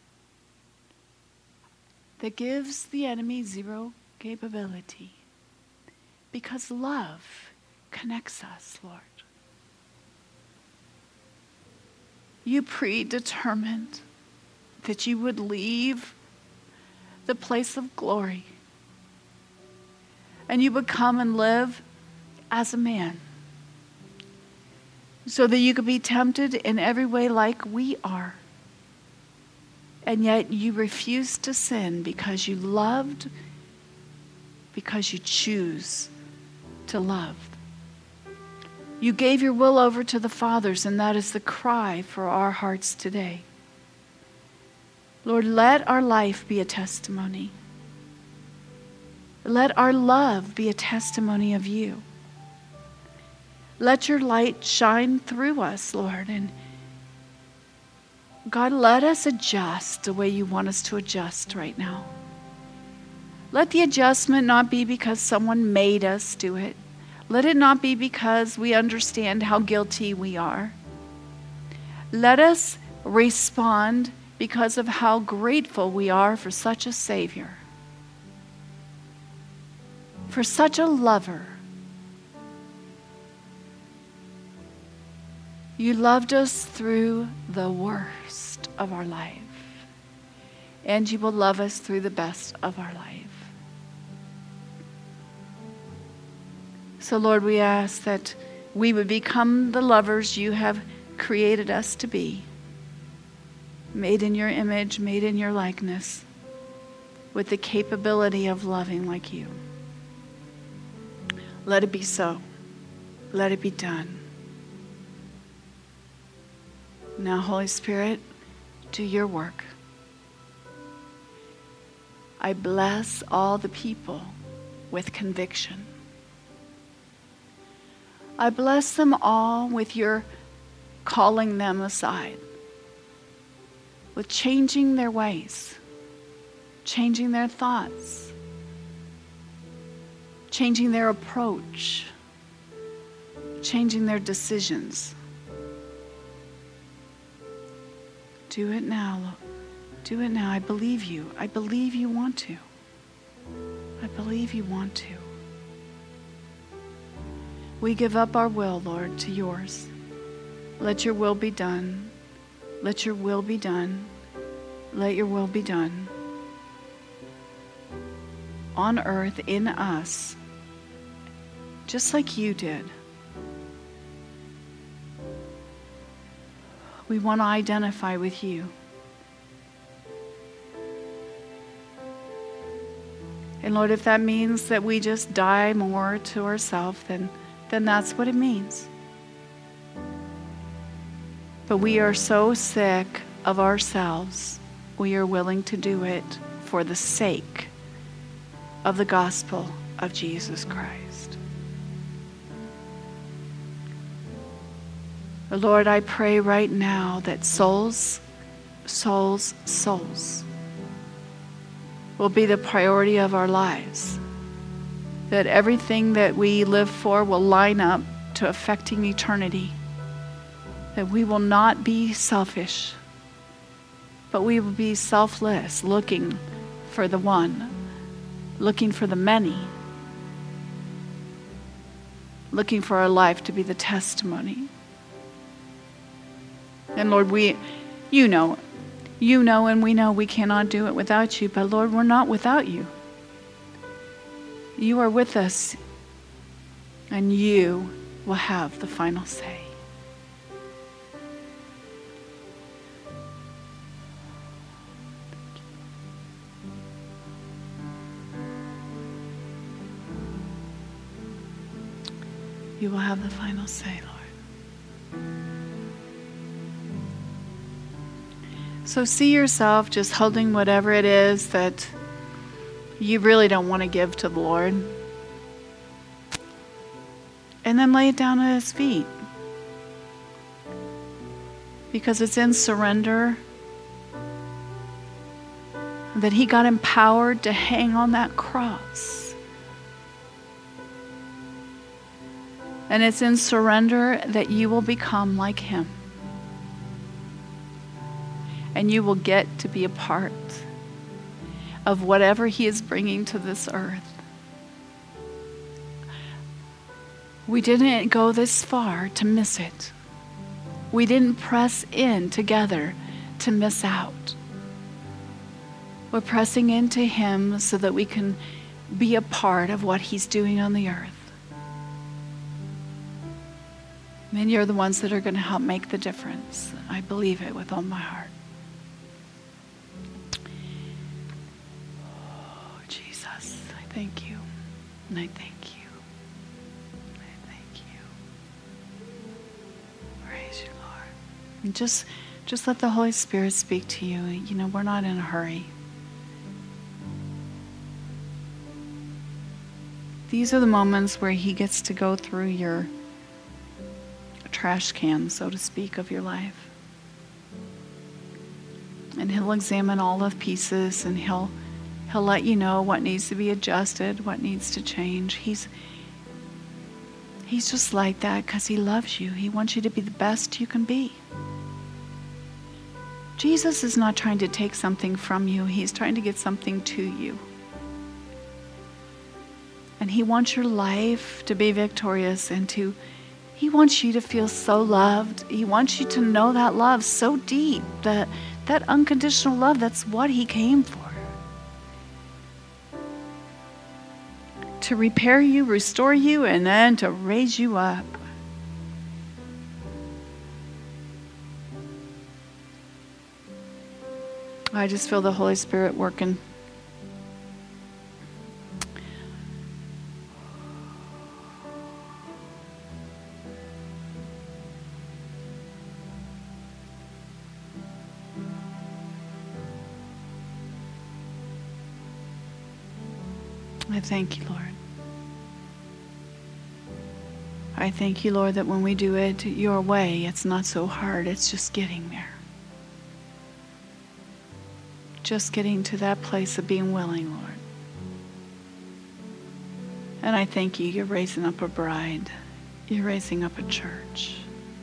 That gives the enemy zero capability. Because love connects us, Lord. You predetermined that you would leave the place of glory and you would come and live as a man so that you could be tempted in every way like we are. And yet you refused to sin because you loved, because you choose to love. You gave your will over to the Father's, and that is the cry for our hearts today. Lord, let our life be a testimony. Let our love be a testimony of you. Let your light shine through us, Lord. And God, let us adjust the way you want us to adjust right now. Let the adjustment not be because someone made us do it. Let it not be because we understand how guilty we are. Let us respond because of how grateful we are for such a Savior, for such a lover. You loved us through the worst of our life, and you will love us through the best of our life. So, Lord, we ask that we would become the lovers you have created us to be, made in your image, made in your likeness, with the capability of loving like you. Let it be so. Let it be done. Now, Holy Spirit, do your work. I bless all the people with conviction. I bless them all with your calling them aside, with changing their ways, changing their thoughts, changing their approach, changing their decisions. Do it now, Lord. Do it now. I believe you. I believe you want to. I believe you want to. We give up our will, Lord, to yours. Let your will be done. Let your will be done. Let your will be done. On earth, in us, just like you did. We want to identify with you. And Lord, if that means that we just die more to ourselves, then that's what it means. But we are so sick of ourselves, we are willing to do it for the sake of the gospel of Jesus Christ. Lord, I pray right now that souls will be the priority of our lives. That everything that we live for will line up to affecting eternity. That we will not be selfish, but we will be selfless, looking for the one, looking for the many, looking for our life to be the testimony. And Lord, you know, and we know we cannot do it without you, but Lord, we're not without you. You are with us, and you will have the final say. You will have the final say, Lord. So see yourself just holding whatever it is that you really don't want to give to the Lord. And then lay it down at His feet. Because it's in surrender that He got empowered to hang on that cross. And it's in surrender that you will become like Him. And you will get to be a part of whatever He is bringing to this earth. We didn't go this far to miss it. We didn't press in together to miss out. We're pressing into Him so that we can be a part of what He's doing on the earth. And you're the ones that are going to help make the difference. I believe it with all my heart. Oh, Jesus, I thank you. And I thank you. I thank you. Praise you, Lord. And just let the Holy Spirit speak to you. You know, we're not in a hurry. These are the moments where He gets to go through your trash can, so to speak, of your life. And He'll examine all the pieces, and He'll let you know what needs to be adjusted, what needs to change. He's just like that because He loves you. He wants you to be the best you can be. Jesus is not trying to take something from you. He's trying to get something to you. And He wants your life to be victorious and He wants you to feel so loved. He wants you to know that love so deep, that unconditional love, that's what He came for. To repair you, restore you, and then to raise you up. I just feel the Holy Spirit working. I thank you, Lord. I thank you, Lord, that when we do it your way, it's not so hard. It's just getting there. Just getting to that place of being willing, Lord. And I thank you, you're raising up a bride. You're raising up a church.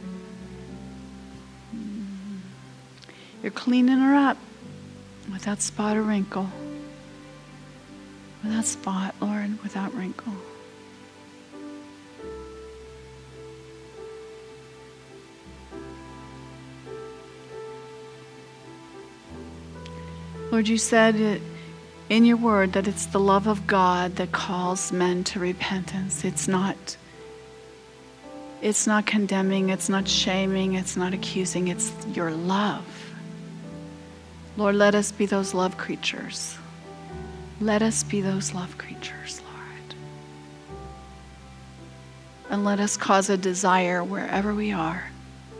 You're cleaning her up without spot or wrinkle. Without spot, Lord, without wrinkle. Lord, you said in your word that it's the love of God that calls men to repentance. It's not condemning, it's not shaming, it's not accusing, it's your love. Lord, let us be those love creatures. Let us be those love creatures, Lord. And let us cause a desire wherever we are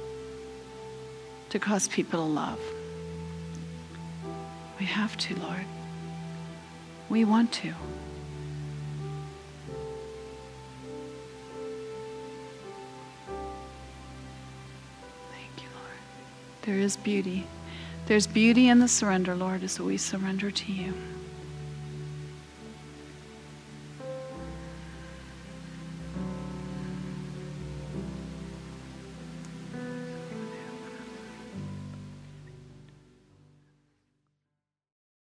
to cause people to love. We have to, Lord. We want to. Thank you, Lord. There is beauty. There's beauty in the surrender, Lord, as we surrender to you.